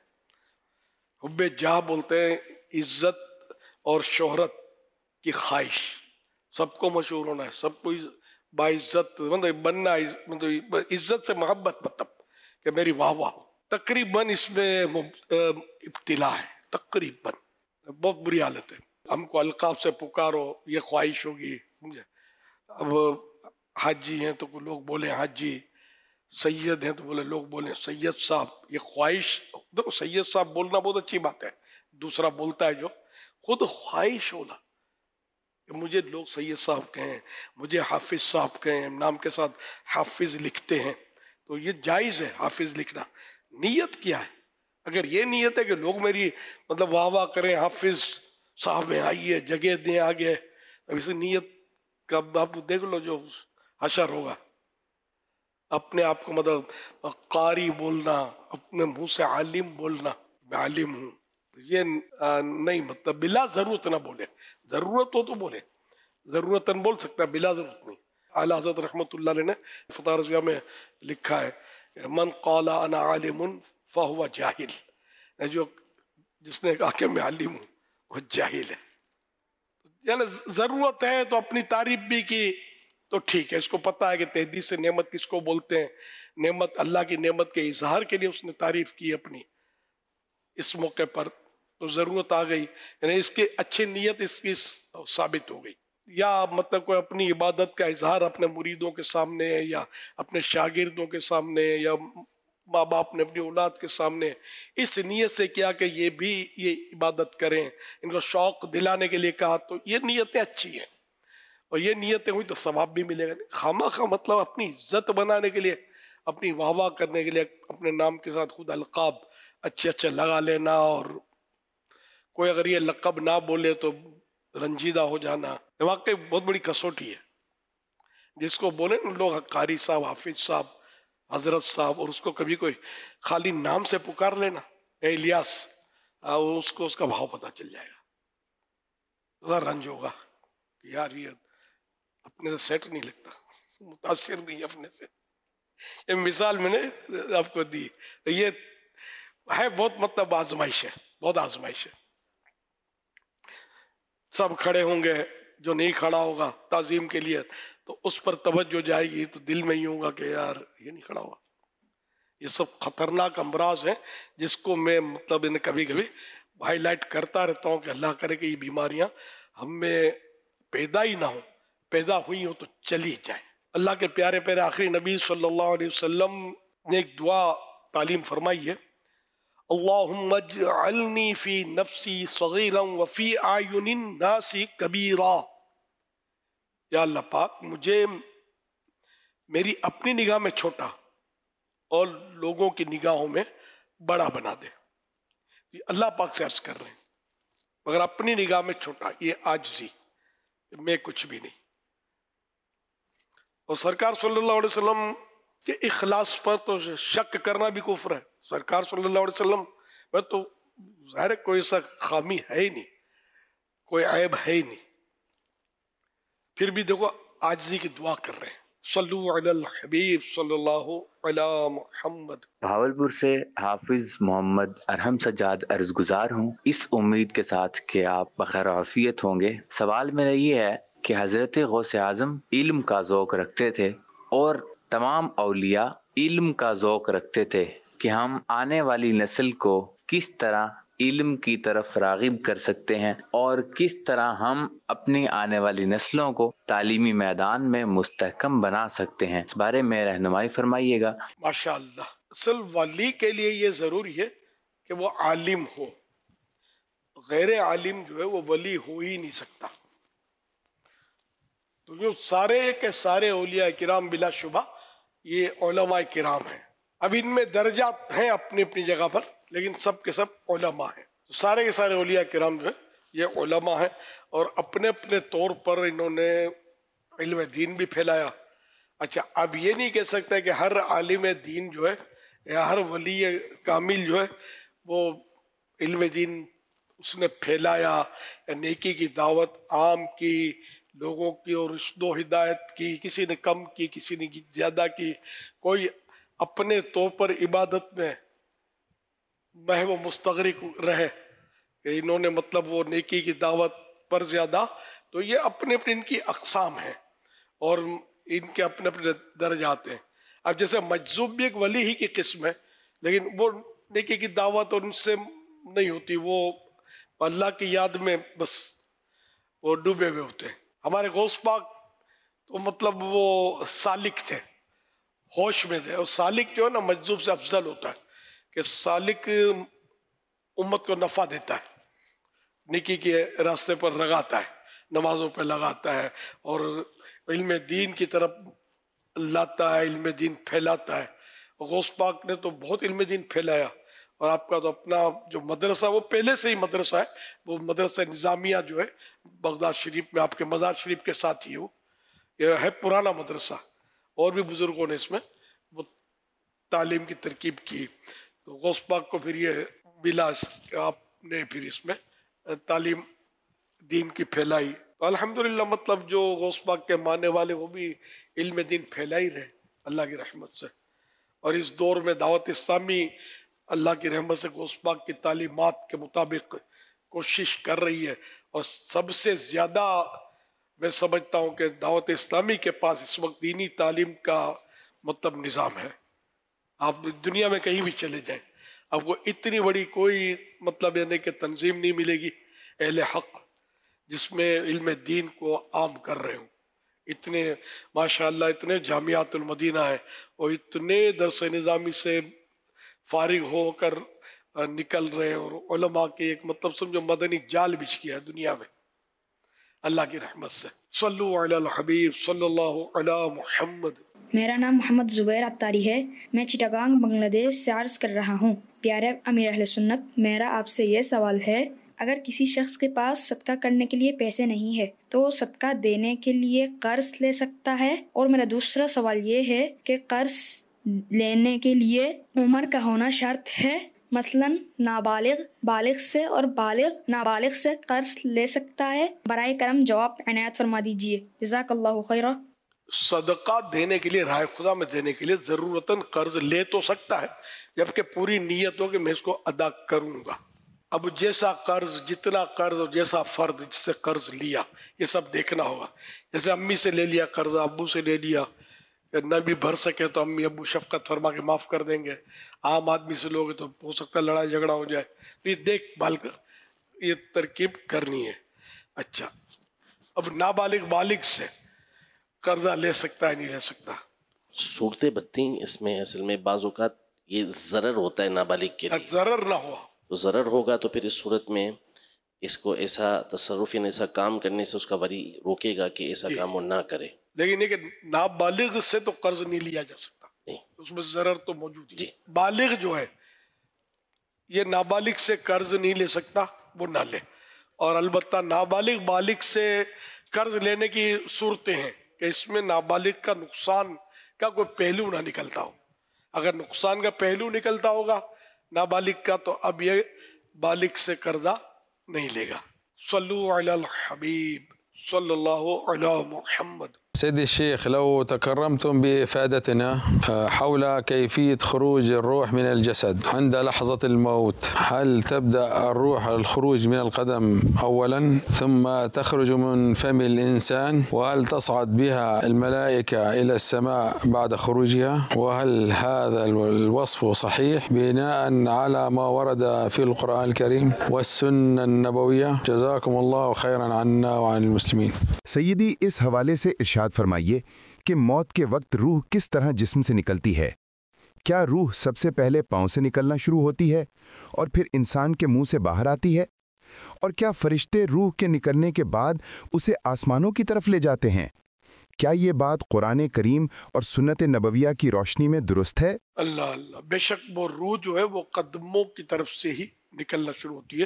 حب جاہ بولتے ہیں عزت اور شہرت کی خواہش، سب کو مشہور ہونا ہے، سب کو باعزت مطلب بننا، مطلب عزت سے محبت، مطلب کہ میری واہ واہ۔ تقریباً اس میں ابتلا ہے، تقریباً بہت بری حالت ہے۔ ہم کو القاب سے پکارو، یہ خواہش ہوگی، سمجھے؟ اب حاجی ہیں تو لوگ بولیں حاجی، سید ہیں تو بولے لوگ بولیں سید صاحب، یہ خواہش۔ دیکھو سید صاحب بولنا بہت اچھی بات ہے، دوسرا بولتا ہے جو، خود خواہش ہونا کہ مجھے لوگ سید صاحب کہیں، مجھے حافظ صاحب کہیں، نام کے ساتھ حافظ لکھتے ہیں، تو یہ جائز ہے حافظ لکھنا۔ نیت کیا ہے؟ اگر یہ نیت ہے کہ لوگ میری مطلب واہ واہ کریں، حافظ صاحب ہیں، آئیے جگہ دیں آگے، اب اس نیت کا آپ دیکھ لو جو حشر ہوگا۔ اپنے آپ کو مطلب قاری بولنا، اپنے منہ سے عالم بولنا، میں عالم ہوں، یہ نہیں، مطلب بلا ضرورت نہ بولے، ضرورت ہو تو بولے، ضرورتاً بول سکتا ہے، بلا ضرورت نہیں۔ اعلیٰ حضرت رحمۃ اللہ علیہ نے فتح رضویہ میں لکھا ہے من قال انا عالم فہو جاہل، جو جس نے کہا کہ میں عالم ہوں وہ جاہل ہے۔ یعنی ضرورت ہے تو اپنی تعریف بھی کی تو ٹھیک ہے، اس کو پتہ ہے کہ تحدیث نعمت کس کو بولتے ہیں، نعمت اللہ کی نعمت کے اظہار کے لیے اس نے تعریف کی اپنی اس موقع پر، تو ضرورت آ گئی، یعنی اس کی اچھی نیت اس کی ثابت ہو گئی۔ یا مطلب کوئی اپنی عبادت کا اظہار اپنے مریدوں کے سامنے یا اپنے شاگردوں کے سامنے یا ماں باپ نے اپنی اولاد کے سامنے اس نیت سے کیا کہ یہ بھی یہ عبادت کریں، ان کو شوق دلانے کے لیے کہا، تو یہ نیتیں اچھی ہیں، اور یہ نیتیں ہوئی تو ثواب بھی ملے گا۔ خواہ مطلب اپنی عزت بنانے کے لیے، اپنی واہ واہ کرنے کے لیے اپنے نام کے ساتھ خود القاب اچھے اچھے لگا لینا، اور کوئی اگر یہ لقب نہ بولے تو رنجیدہ ہو جانا، واقعی بہت بڑی کسوٹی ہے۔ جس کو بولے نا لوگ قاری صاحب، حافظ صاحب، حضرت صاحب، اور اس کو کبھی کوئی خالی نام سے پکار لینا، اے الیاس، اس کو اس کا بھاؤ پتہ چل جائے گا، ذرا رنج ہوگا کہ یار یہ اپنے سے سیٹ نہیں لگتا، متاثر نہیں اپنے سے۔ یہ مثال میں نے آپ کو دی، یہ ہے بہت مطلب آزمائش ہے، بہت آزمائش ہے۔ سب کھڑے ہوں گے، جو نہیں کھڑا ہوگا تعظیم کے لیے تو اس پر توجہ جائے گی، تو دل میں ہی ہوگا کہ یار یہ نہیں کھڑا ہوا۔ یہ سب خطرناک امراض ہیں جس کو میں مطلب کبھی کبھی ہائی لائٹ کرتا رہتا ہوں کہ اللہ کرے کہ یہ بیماریاں ہم میں پیدا ہی نہ ہوں، پیدا ہوئی ہوں تو چلی جائیں۔ اللہ کے پیارے پیارے آخری نبی صلی اللہ علیہ وسلم نے ایک دعا تعلیم فرمائی ہے، اللہم اجعلنی فی نفسی صغیرا وفی اعین الناس کبیرا، یا اللہ پاک مجھے میری اپنی نگاہ میں چھوٹا اور لوگوں کی نگاہوں میں بڑا بنا دے۔ یہ اللہ پاک سے عرض کر رہے ہیں، مگر اپنی نگاہ میں چھوٹا، یہ عاجزی، میں کچھ بھی نہیں۔ اور سرکار صلی اللہ علیہ وسلم کے اخلاص پر تو شک کرنا بھی کفر ہے۔ سرکار صلی اللہ علیہ وسلم میں تو ظاہر ہے کوئی ایسا خامی ہے ہی نہیں، کوئی عیب ہے ہی نہیں، پھر بھی دیکھو عاجزی کی دعا کر رہے ہیں۔ صلو علی الحبیب صلی اللہ علی محمد۔ بھاولپور سے حافظ محمد ارحم سجاد عرض گزار ہوں، اس امید کے ساتھ کہ آپ بخیر و عافیت ہوں گے۔ سوال میرا یہ ہے کہ حضرت غوث اعظم علم کا ذوق رکھتے تھے اور تمام اولیاء علم کا ذوق رکھتے تھے کہ ہم آنے والی نسل کو کس طرح علم کی طرف راغب کر سکتے ہیں اور کس طرح ہم اپنی آنے والی نسلوں کو تعلیمی میدان میں مستحکم بنا سکتے ہیں، اس بارے میں رہنمائی فرمائیے گا۔ ماشاءاللہ، اصل ولی کے لیے یہ ضروری ہے کہ وہ عالم ہو، غیر عالم جو ہے وہ ولی ہو ہی نہیں سکتا۔ تو یہ سارے کے سارے اولیاء کرام بلا شبہ یہ علماء کرام ہیں۔ اب ان میں درجات ہیں اپنی اپنی جگہ پر، لیکن سب کے سب علماء ہیں۔ تو سارے کے سارے اولیاء کرام جو ہے یہ علماء ہیں، اور اپنے اپنے طور پر انہوں نے علم دین بھی پھیلایا۔ اچھا، اب یہ نہیں کہہ سکتا کہ ہر عالم دین جو ہے یا ہر ولی کامل جو ہے وہ علم دین اس نے پھیلایا یا نیکی کی دعوت عام کی، لوگوں کی اور رشد و ہدایت کی، کسی نے کم کی کسی نے زیادہ کی، کوئی اپنے طور پر عبادت میں محو مستغرق رہے کہ انہوں نے مطلب وہ نیکی کی دعوت پر زیادہ۔ تو یہ اپنے اپنے ان کی اقسام ہیں اور ان کے اپنے اپنے درجات ہیں۔ اب جیسے مجذوب بھی ایک ولی ہی کی قسم ہے، لیکن وہ نیکی کی دعوت اور ان سے نہیں ہوتی، وہ اللہ کی یاد میں بس وہ ڈوبے ہوئے ہوتے ہیں۔ ہمارے غوث پاک تو مطلب وہ سالک تھے، ہوش میں تھے، اور سالک جو ہے نا مجذوب سے افضل ہوتا ہے کہ سالک امت کو نفع دیتا ہے، نیکی کے راستے پر لگاتا ہے، نمازوں پہ لگاتا ہے اور علم دین کی طرف لاتا ہے، علم دین پھیلاتا ہے۔ غوث پاک نے تو بہت علم دین پھیلایا، اور آپ کا تو اپنا جو مدرسہ وہ پہلے سے ہی مدرسہ ہے، وہ مدرسہ نظامیہ جو ہے بغداد شریف میں آپ کے مزار شریف کے ساتھ ہی، وہ یہ ہے پرانا مدرسہ، اور بھی بزرگوں نے اس میں وہ تعلیم کی ترکیب کی۔ تو غوث پاک کو پھر یہ ملا، آپ نے پھر اس میں تعلیم دین کی پھیلائی۔ تو الحمدللہ مطلب جو غوث پاک کے ماننے والے وہ بھی علم دین پھیلا ہی رہے اللہ کی رحمت سے۔ اور اس دور میں دعوت اسلامی اللہ کی رحمت سے غوث پاک کی تعلیمات کے مطابق کوشش کر رہی ہے، اور سب سے زیادہ میں سمجھتا ہوں کہ دعوت اسلامی کے پاس اس وقت دینی تعلیم کا مطلب نظام ہے۔ آپ دنیا میں کہیں بھی چلے جائیں، اب وہ اتنی بڑی کوئی مطلب یعنی کہ تنظیم نہیں ملے گی اہل حق جس میں علم دین کو عام کر رہے ہوں۔ اتنے ماشاءاللہ اتنے جامعات المدینہ ہیں، اور اتنے درس نظامی سے فارغ ہو کر نکل رہے ہیں، اور علماء کے ایک مطلب سمجھو مدنی جال بچھ گیا ہے دنیا میں اللہ کی رحمت سے۔ صلو علی الحبیب صلی اللہ علی محمد۔ میرا نام محمد زبیر عطاری ہے، میں چٹاگانگ بنگلہ دیش سے عرض کر رہا ہوں۔ پیارے امیر اہل سنت، میرا آپ سے یہ سوال ہے، اگر کسی شخص کے پاس صدقہ کرنے کے لیے پیسے نہیں ہے تو وہ صدقہ دینے کے لیے قرض لے سکتا ہے؟ اور میرا دوسرا سوال یہ ہے کہ قرض لینے کے لیے عمر کا ہونا شرط ہے؟ مثلاً نابالغ بالغ سے اور بالغ نابالغ سے قرض لے سکتا ہے؟ برائے کرم جواب عنایت فرما دیجیے، جزاک اللہ خیرہ۔ صدقہ دینے کے لیے، رائے خدا میں دینے کے لیے ضرورتاً قرض لے تو سکتا ہے، جبکہ پوری نیت ہو کہ میں اس کو ادا کروں گا۔ اب جیسا قرض، جتنا قرض اور جیسا فرد جس سے قرض لیا، یہ سب دیکھنا ہوگا۔ جیسے امی سے لے لیا قرض، ابو سے لے لیا، کہ نہ بھی بھر سکے تو امی ابو شفقت فرما کے معاف کر دیں گے، عام آدمی سے لوگے تو ہو سکتا ہے لڑائی جھگڑا ہو جائے، تو یہ دیکھ بھال کر یہ ترکیب کرنی ہے۔ اچھا، اب نابالغ بالغ سے قرضہ لے سکتا ہے نہیں لے سکتا؟ صورتیں بدتی اس میں اصل میں بعض اوقات یہ ضرر ہوتا ہے نابالغ کے لیے، ضرر نہ ہوا تو ضرر ہوگا تو پھر اس صورت میں اس کو ایسا تصرف یعنی ایسا کام کرنے سے اس کا ولی روکے گا کہ ایسا کام وہ نہ کرے۔ لیکن یہ کہ نابالغ سے تو قرض نہیں لیا جا سکتا، اس میں ضرر تو موجود ہے۔ بالغ جو ہے یہ نابالغ سے قرض نہیں لے سکتا، وہ نہ لے۔ اور البتہ نابالغ بالغ سے قرض لینے کی صورتیں ہیں کہ اس میں نابالغ کا نقصان کا کوئی پہلو نہ نکلتا ہو۔ اگر نقصان کا پہلو نکلتا ہوگا نابالغ کا تو اب یہ بالغ سے قرضہ نہیں لے گا۔ صلو علی الحبیب صلی اللہ علی محمد۔ سيدي الشيخ، لو تكرمتم بإفادتنا حول كيفية خروج الروح من الجسد عند لحظة الموت. هل تبدأ الروح الخروج من القدم أولا ثم تخرج من فم الإنسان، وهل تصعد بها الملائكة إلى السماء بعد خروجها، وهل هذا الوصف صحيح بناء على ما ورد في القرآن الكريم والسنة النبوية؟ جزاكم الله خيرا عنا وعن المسلمين. سیدی، اس حوالے سے ارشاد فرمائیے کہ موت کے وقت روح کس طرح جسم سے نکلتی ہے؟ کیا روح سب سے پہلے پاؤں سے نکلنا شروع ہوتی ہے اور پھر انسان کے منہ سے باہر آتی ہے؟ اور کیا فرشتے روح کے نکلنے کے بعد اسے آسمانوں کی طرف لے جاتے ہیں؟ کیا یہ بات قرآن کریم اور سنت نبویہ کی روشنی میں درست ہے؟ اللہ اللہ، بے شک وہ روح جو ہے وہ قدموں کی طرف سے ہی نکلنا شروع ہوتی ہے.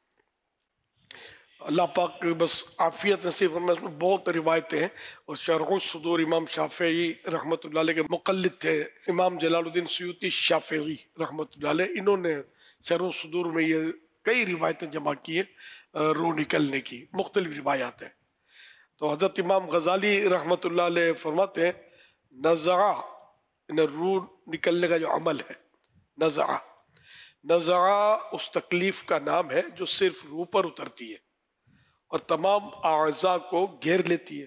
اللہ پاک بس عافیت نصیب فرمائے. اس میں بہت روایتیں ہیں، اور شرح الصدور امام شافعی رحمۃ اللہ علیہ کے مقلد تھے امام جلال الدین سیوطی شافعی رحمۃ اللہ علیہ. انہوں نے شرح الصدور میں یہ کئی روایتیں جمع کی ہیں روح نکلنے کی، مختلف روایات ہیں. تو حضرت امام غزالی رحمۃ اللہ علیہ فرماتے ہیں نزعہ، روح نکلنے کا جو عمل ہے، نزعہ اس تکلیف کا نام ہے جو صرف روح پر اترتی ہے اور تمام اعضاء کو گھیر لیتی ہے،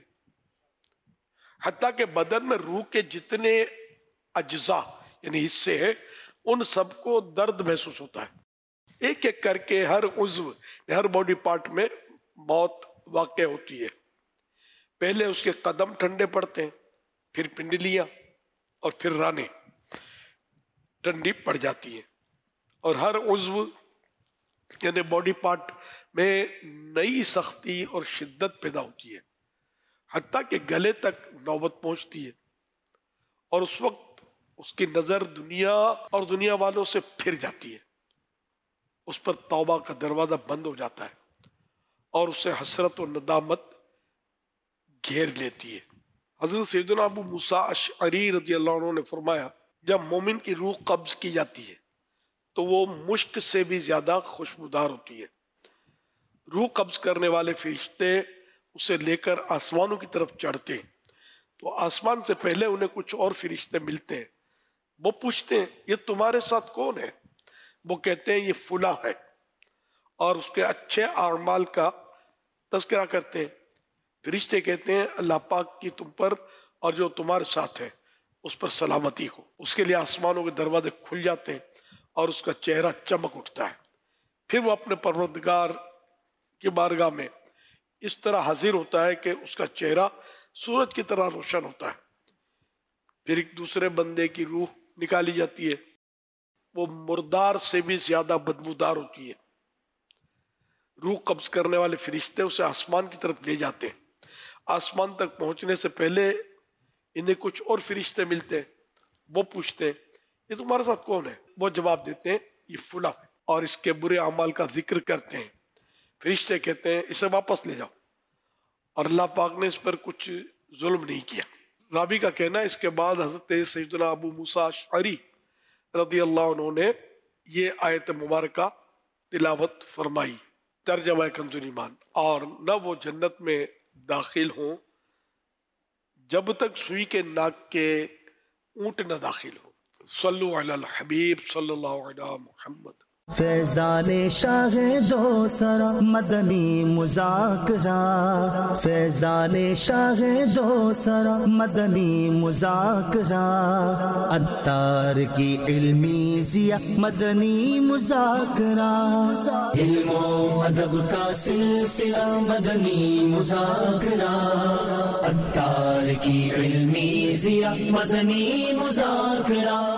حتیٰ کہ بدن میں روح کے جتنے اجزاء یعنی حصے ہیں ان سب کو درد محسوس ہوتا ہے. ایک ایک کر کے ہر عضو، ہر باڈی پارٹ میں موت واقع ہوتی ہے. پہلے اس کے قدم ٹھنڈے پڑتے ہیں، پھر پنڈلیاں اور پھر رانیں ٹھنڈی پڑ جاتی ہیں، اور ہر عضو یعنی باڈی پارٹ میں نئی سختی اور شدت پیدا ہوتی ہے، حتیٰ کہ گلے تک نوبت پہنچتی ہے. اور اس وقت اس کی نظر دنیا اور دنیا والوں سے پھر جاتی ہے. اس پر توبہ کا دروازہ بند ہو جاتا ہے اور اسے حسرت و ندامت گھیر لیتی ہے. حضرت سیدنا ابو موسیٰ اشعری رضی اللہ عنہ نے فرمایا جب مومن کی روح قبض کی جاتی ہے تو وہ مشک سے بھی زیادہ خوشبودار ہوتی ہے. روح قبض کرنے والے فرشتے اسے لے کر آسمانوں کی طرف چڑھتے ہیں تو آسمان سے پہلے انہیں کچھ اور فرشتے ملتے ہیں. وہ پوچھتے ہیں یہ تمہارے ساتھ کون ہے؟ وہ کہتے ہیں یہ فلاں ہے، اور اس کے اچھے اعمال کا تذکرہ کرتے ہیں. فرشتے کہتے ہیں اللہ پاک کی تم پر اور جو تمہارے ساتھ ہے اس پر سلامتی ہو. اس کے لیے آسمانوں کے دروازے کھل جاتے ہیں اور اس کا چہرہ چمک اٹھتا ہے. پھر وہ اپنے پروردگار کی بارگاہ میں اس طرح حاضر ہوتا ہے کہ اس کا چہرہ سورج کی طرح روشن ہوتا ہے. پھر ایک دوسرے بندے کی روح نکالی جاتی ہے، وہ مردار سے بھی زیادہ بدبودار ہوتی ہے. روح قبض کرنے والے فرشتے اسے آسمان کی طرف لے جاتے ہیں. آسمان تک پہنچنے سے پہلے انہیں کچھ اور فرشتے ملتے ہیں. وہ پوچھتے ہیں یہ تمہارے ساتھ کون ہے؟ وہ جواب دیتے ہیں یہ فلاں، اور اس کے برے اعمال کا ذکر کرتے ہیں. فرشتے کہتے ہیں اسے واپس لے جاؤ، اور اللہ پاک نے اس پر کچھ ظلم نہیں کیا. راوی کا کہنا ہے اس کے بعد حضرت سیدنا ابو موسیٰ اشعری رضی اللہ عنہ نے یہ آیت مبارکہ تلاوت فرمائی. ترجمہ کنز ایمان. اور نہ وہ جنت میں داخل ہوں جب تک سوئی کے ناک کے اونٹ نہ داخل ہو. صلو علی الحبیب صلی اللہ علیہ محمد. فیضان شاہ دو سرا مدنی مذاکرہ، فیضان شاہ دو سرا مدنی مذاکرہ، عطار کی علمی ضیاء مدنی مذاکرہ، علم و ادب کا سلسلہ مدنی مذاکرہ، عطار کی علمی ضیاء مدنی مذاکرہ.